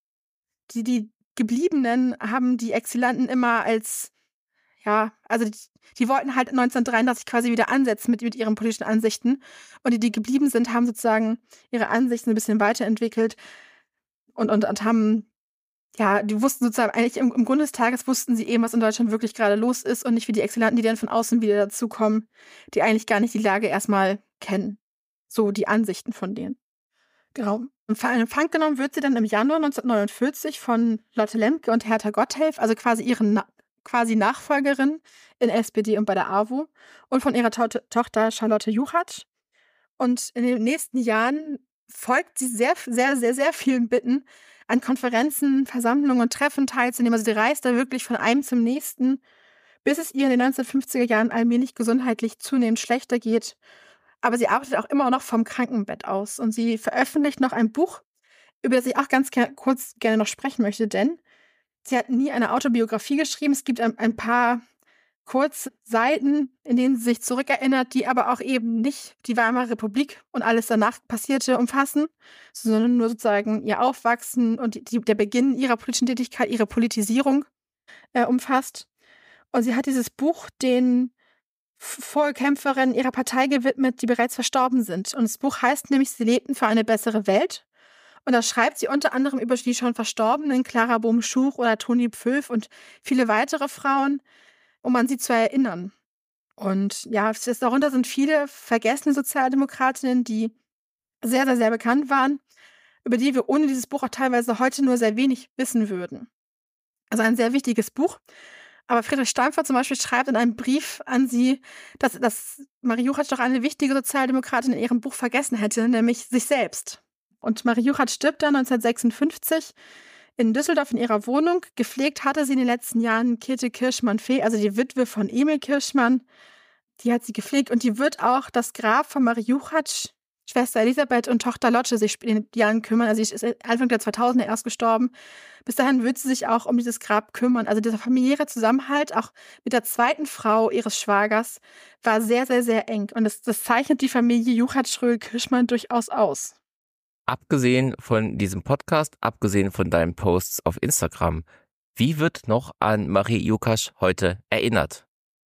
die Gebliebenen haben die Exilanten immer als, ja, also die wollten halt 1933 quasi wieder ansetzen mit ihren politischen Ansichten. Und die geblieben sind, haben sozusagen ihre Ansichten ein bisschen weiterentwickelt und haben, ja, die wussten sozusagen eigentlich im Grunde des Tages wussten sie eben, was in Deutschland wirklich gerade los ist und nicht wie die Exilanten, die dann von außen wieder dazukommen, die eigentlich gar nicht die Lage erstmal kennen. So die Ansichten von denen. Genau. In Empfang genommen wird sie dann im Januar 1949 von Lotte Lemke und Hertha Gotthelf, also quasi ihren quasi Nachfolgerin in SPD und bei der AWO, und von ihrer Tochter Charlotte Juchatsch. Und in den nächsten Jahren folgt sie sehr, sehr, sehr, sehr vielen Bitten, an Konferenzen, Versammlungen und Treffen teilzunehmen. Also sie reist da wirklich von einem zum nächsten, bis es ihr in den 1950er Jahren allmählich gesundheitlich zunehmend schlechter geht. Aber sie arbeitet auch immer noch vom Krankenbett aus. Und sie veröffentlicht noch ein Buch, über das ich auch ganz kurz gerne noch sprechen möchte, denn sie hat nie eine Autobiografie geschrieben. Es gibt ein paar Kurzseiten, in denen sie sich zurückerinnert, die aber auch eben nicht die Weimarer Republik und alles danach Passierte umfassen, sondern nur sozusagen ihr Aufwachsen und der Beginn ihrer politischen Tätigkeit, ihre Politisierung umfasst. Und sie hat dieses Buch den Vorkämpferinnen ihrer Partei gewidmet, die bereits verstorben sind. Und das Buch heißt nämlich „Sie lebten für eine bessere Welt". Und da schreibt sie unter anderem über die schon Verstorbenen Clara Bohm-Schuch oder Toni Pföff und viele weitere Frauen, um an sie zu erinnern. Und ja, darunter sind viele vergessene Sozialdemokratinnen, die sehr, sehr, sehr bekannt waren, über die wir ohne dieses Buch auch teilweise heute nur sehr wenig wissen würden. Also ein sehr wichtiges Buch. Aber Friedrich Stampfer zum Beispiel schreibt in einem Brief an sie, dass Marie Juchatsch doch eine wichtige Sozialdemokratin in ihrem Buch vergessen hätte, nämlich sich selbst. Und Marie Juchatsch stirbt dann 1956 in Düsseldorf in ihrer Wohnung. Gepflegt hatte sie in den letzten Jahren Käthe Kirschmann-Fee, also die Witwe von Emil Kirschmann. Die hat sie gepflegt und die wird auch das Grab von Marie Juchatsch, Schwester Elisabeth und Tochter Lotte sich in den Jahren kümmern. Also sie ist Anfang der 2000er erst gestorben. Bis dahin wird sie sich auch um dieses Grab kümmern. Also dieser familiäre Zusammenhalt, auch mit der zweiten Frau ihres Schwagers, war sehr, sehr, sehr eng. Und das zeichnet die Familie Juchatsch-Röhl-Kirschmann durchaus aus. Abgesehen von diesem Podcast, abgesehen von deinen Posts auf Instagram, wie wird noch an Marie Juchatsch heute erinnert?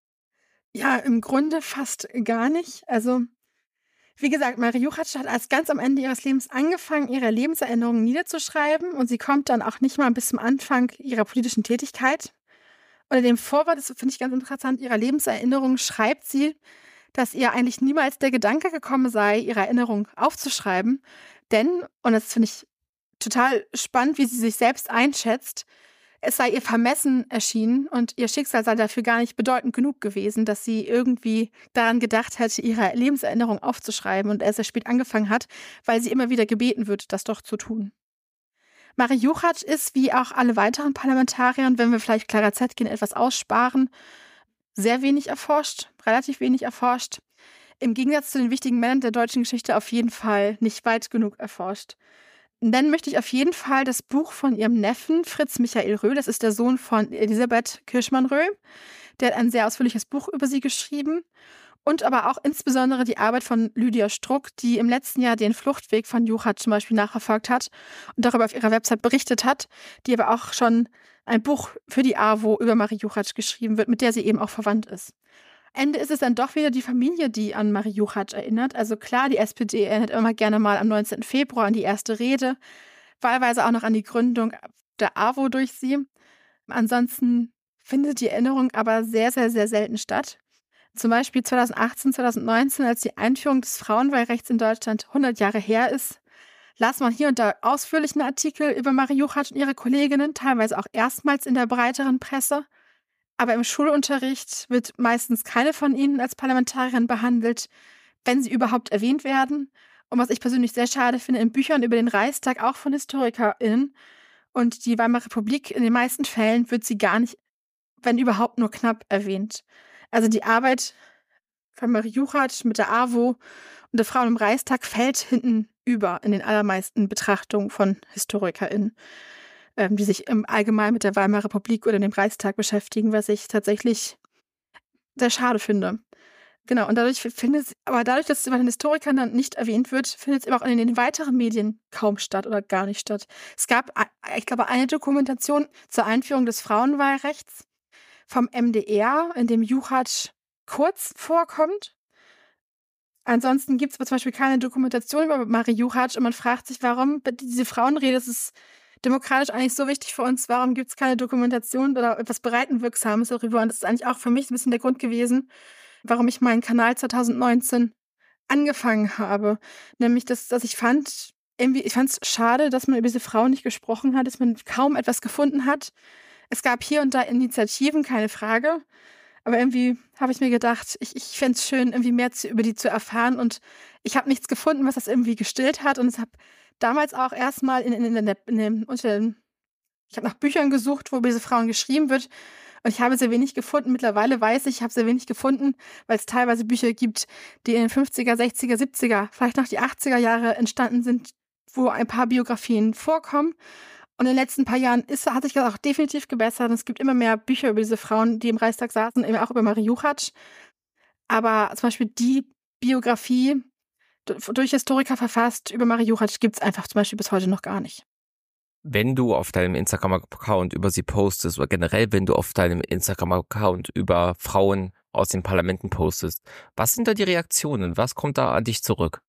Ja, im Grunde fast gar nicht. Also wie gesagt, Marie Juchatsch hat als ganz am Ende ihres Lebens angefangen, ihre Lebenserinnerungen niederzuschreiben, und sie kommt dann auch nicht mal bis zum Anfang ihrer politischen Tätigkeit. Unter dem Vorwort, das finde ich ganz interessant, ihrer Lebenserinnerungen schreibt sie, dass ihr eigentlich niemals der Gedanke gekommen sei, ihre Erinnerung aufzuschreiben. Denn, und das finde ich total spannend, wie sie sich selbst einschätzt, es sei ihr vermessen erschienen und ihr Schicksal sei dafür gar nicht bedeutend genug gewesen, dass sie irgendwie daran gedacht hätte, ihre Lebenserinnerung aufzuschreiben und erst sehr spät angefangen hat, weil sie immer wieder gebeten wird, das doch zu tun. Marie Juchatsch ist, wie auch alle weiteren Parlamentarier, wenn wir vielleicht Clara Zetkin etwas aussparen, sehr wenig erforscht, relativ wenig erforscht. Im Gegensatz zu den wichtigen Männern der deutschen Geschichte auf jeden Fall nicht weit genug erforscht. Nennen möchte ich auf jeden Fall das Buch von ihrem Neffen Fritz Michael Röhl. Das ist der Sohn von Elisabeth Kirschmann-Röhl. Der hat ein sehr ausführliches Buch über sie geschrieben. Und aber auch insbesondere die Arbeit von Lydia Struck, die im letzten Jahr den Fluchtweg von Juchatsch zum Beispiel nachverfolgt hat und darüber auf ihrer Website berichtet hat, die aber auch schon ein Buch für die AWO über Marie Juchatsch geschrieben wird, mit der sie eben auch verwandt ist. Ende ist es dann doch wieder die Familie, die an Marie Juchatsch erinnert. Also klar, die SPD erinnert immer gerne mal am 19. Februar an die erste Rede, wahlweise auch noch an die Gründung der AWO durch sie. Ansonsten findet die Erinnerung aber sehr, sehr, sehr selten statt. Zum Beispiel 2018, 2019, als die Einführung des Frauenwahlrechts in Deutschland 100 Jahre her ist, las man hier und da ausführlichen Artikel über Marie Juchatsch und ihre Kolleginnen, teilweise auch erstmals in der breiteren Presse. Aber im Schulunterricht wird meistens keine von ihnen als Parlamentarierin behandelt, wenn sie überhaupt erwähnt werden. Und was ich persönlich sehr schade finde, in Büchern über den Reichstag, auch von HistorikerInnen und die Weimarer Republik, in den meisten Fällen wird sie gar nicht, wenn überhaupt nur knapp erwähnt. Also die Arbeit von Marie Juchatsch mit der AWO und der Frauen im Reichstag fällt hinten über in den allermeisten Betrachtungen von HistorikerInnen, die sich im Allgemeinen mit der Weimarer Republik oder dem Reichstag beschäftigen, was ich tatsächlich sehr schade finde. Genau, und dadurch, dass es bei den Historikern dann nicht erwähnt wird, findet es eben auch in den weiteren Medien kaum statt oder gar nicht statt. Es gab, ich glaube, eine Dokumentation zur Einführung des Frauenwahlrechts vom MDR, in dem Juchatsch kurz vorkommt. Ansonsten gibt es aber zum Beispiel keine Dokumentation über Marie Juchatsch und man fragt sich, warum diese Frauenrede, das ist demokratisch eigentlich so wichtig für uns, warum gibt es keine Dokumentation oder etwas Breitenwirksames darüber? Und das ist eigentlich auch für mich ein bisschen der Grund gewesen, warum ich meinen Kanal 2019 angefangen habe. Nämlich, dass ich fand, irgendwie, ich fand es schade, dass man über diese Frau nicht gesprochen hat, dass man kaum etwas gefunden hat. Es gab hier und da Initiativen, keine Frage. Aber irgendwie habe ich mir gedacht, ich fände es schön, irgendwie mehr über die zu erfahren. Und ich habe nichts gefunden, was das irgendwie gestillt hat. Und ich habe damals auch erstmal ich habe nach Büchern gesucht, wo über diese Frauen geschrieben wird. Und ich habe sehr wenig gefunden. Mittlerweile weiß ich habe sehr wenig gefunden, weil es teilweise Bücher gibt, die in den 50er, 60er, 70er, vielleicht noch die 80er Jahre entstanden sind, wo ein paar Biografien vorkommen. Und in den letzten paar Jahren hat sich das auch definitiv gebessert. Und es gibt immer mehr Bücher über diese Frauen, die im Reichstag saßen, eben auch über Marie Juchatsch. Aber zum Beispiel die Biografie durch Historiker verfasst über Marie Juchatsch gibt es einfach zum Beispiel bis heute noch gar nicht. Wenn du auf deinem Instagram-Account über sie postest oder generell, wenn du auf deinem Instagram-Account über Frauen aus den Parlamenten postest, was sind da die Reaktionen? Was kommt da an dich zurück?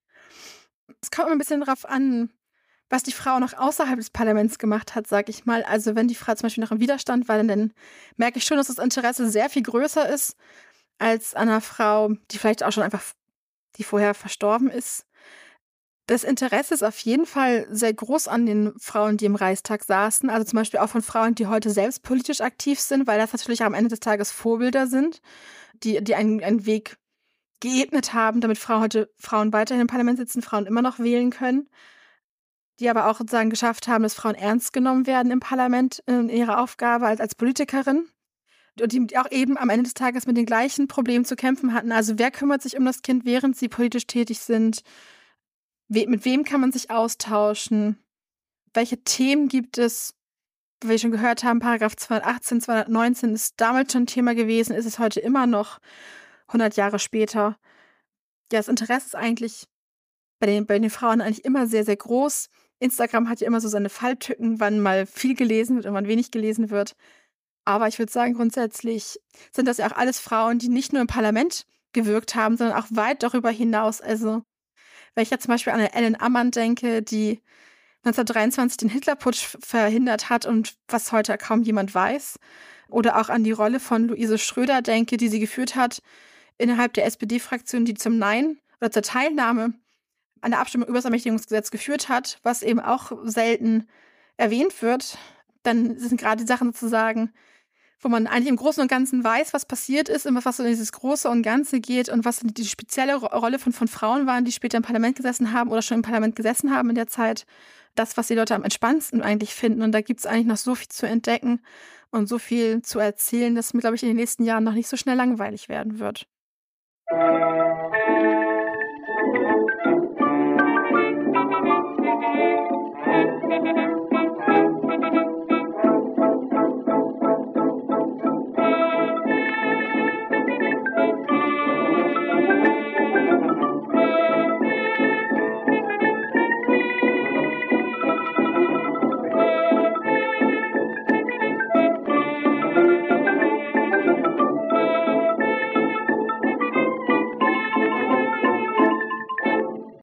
Es kommt immer ein bisschen darauf an, was die Frau noch außerhalb des Parlaments gemacht hat, sag ich mal. Also wenn die Frau zum Beispiel noch im Widerstand war, dann merke ich schon, dass das Interesse sehr viel größer ist als an einer Frau, die vielleicht auch schon einfach, die vorher verstorben ist. Das Interesse ist auf jeden Fall sehr groß an den Frauen, die im Reichstag saßen. Also zum Beispiel auch von Frauen, die heute selbst politisch aktiv sind, weil das natürlich am Ende des Tages Vorbilder sind, die einen Weg geebnet haben, damit Frauen weiterhin im Parlament sitzen, Frauen immer noch wählen können, die aber auch sozusagen geschafft haben, dass Frauen ernst genommen werden im Parlament in ihrer Aufgabe als Politikerin. Und die auch eben am Ende des Tages mit den gleichen Problemen zu kämpfen hatten. Also wer kümmert sich um das Kind, während sie politisch tätig sind? Mit wem kann man sich austauschen? Welche Themen gibt es? Wie wir schon gehört haben, Paragraph 218, 219 ist damals schon Thema gewesen, ist es heute immer noch, 100 Jahre später. Ja, das Interesse ist eigentlich bei den Frauen eigentlich immer sehr, sehr groß. Instagram hat ja immer so seine Falltücken, wann mal viel gelesen wird und wann wenig gelesen wird. Aber ich würde sagen, grundsätzlich sind das ja auch alles Frauen, die nicht nur im Parlament gewirkt haben, sondern auch weit darüber hinaus. Also, wenn ich jetzt zum Beispiel an Ellen Ammann denke, die 1923 den Hitlerputsch verhindert hat und was heute kaum jemand weiß. Oder auch an die Rolle von Luise Schröder denke, die sie geführt hat innerhalb der SPD-Fraktion, die zum Nein oder zur Teilnahme an der Abstimmung über das Ermächtigungsgesetz geführt hat, was eben auch selten erwähnt wird. Dann sind gerade die Sachen sozusagen, wo man eigentlich im Großen und Ganzen weiß, was passiert ist, immer was so in dieses Große und Ganze geht und was die spezielle Rolle von Frauen waren, die später im Parlament gesessen haben oder schon im Parlament gesessen haben in der Zeit. Das, was die Leute am entspannendsten eigentlich finden. Und da gibt es eigentlich noch so viel zu entdecken und so viel zu erzählen, dass mir, glaube ich, in den nächsten Jahren noch nicht so schnell langweilig werden wird.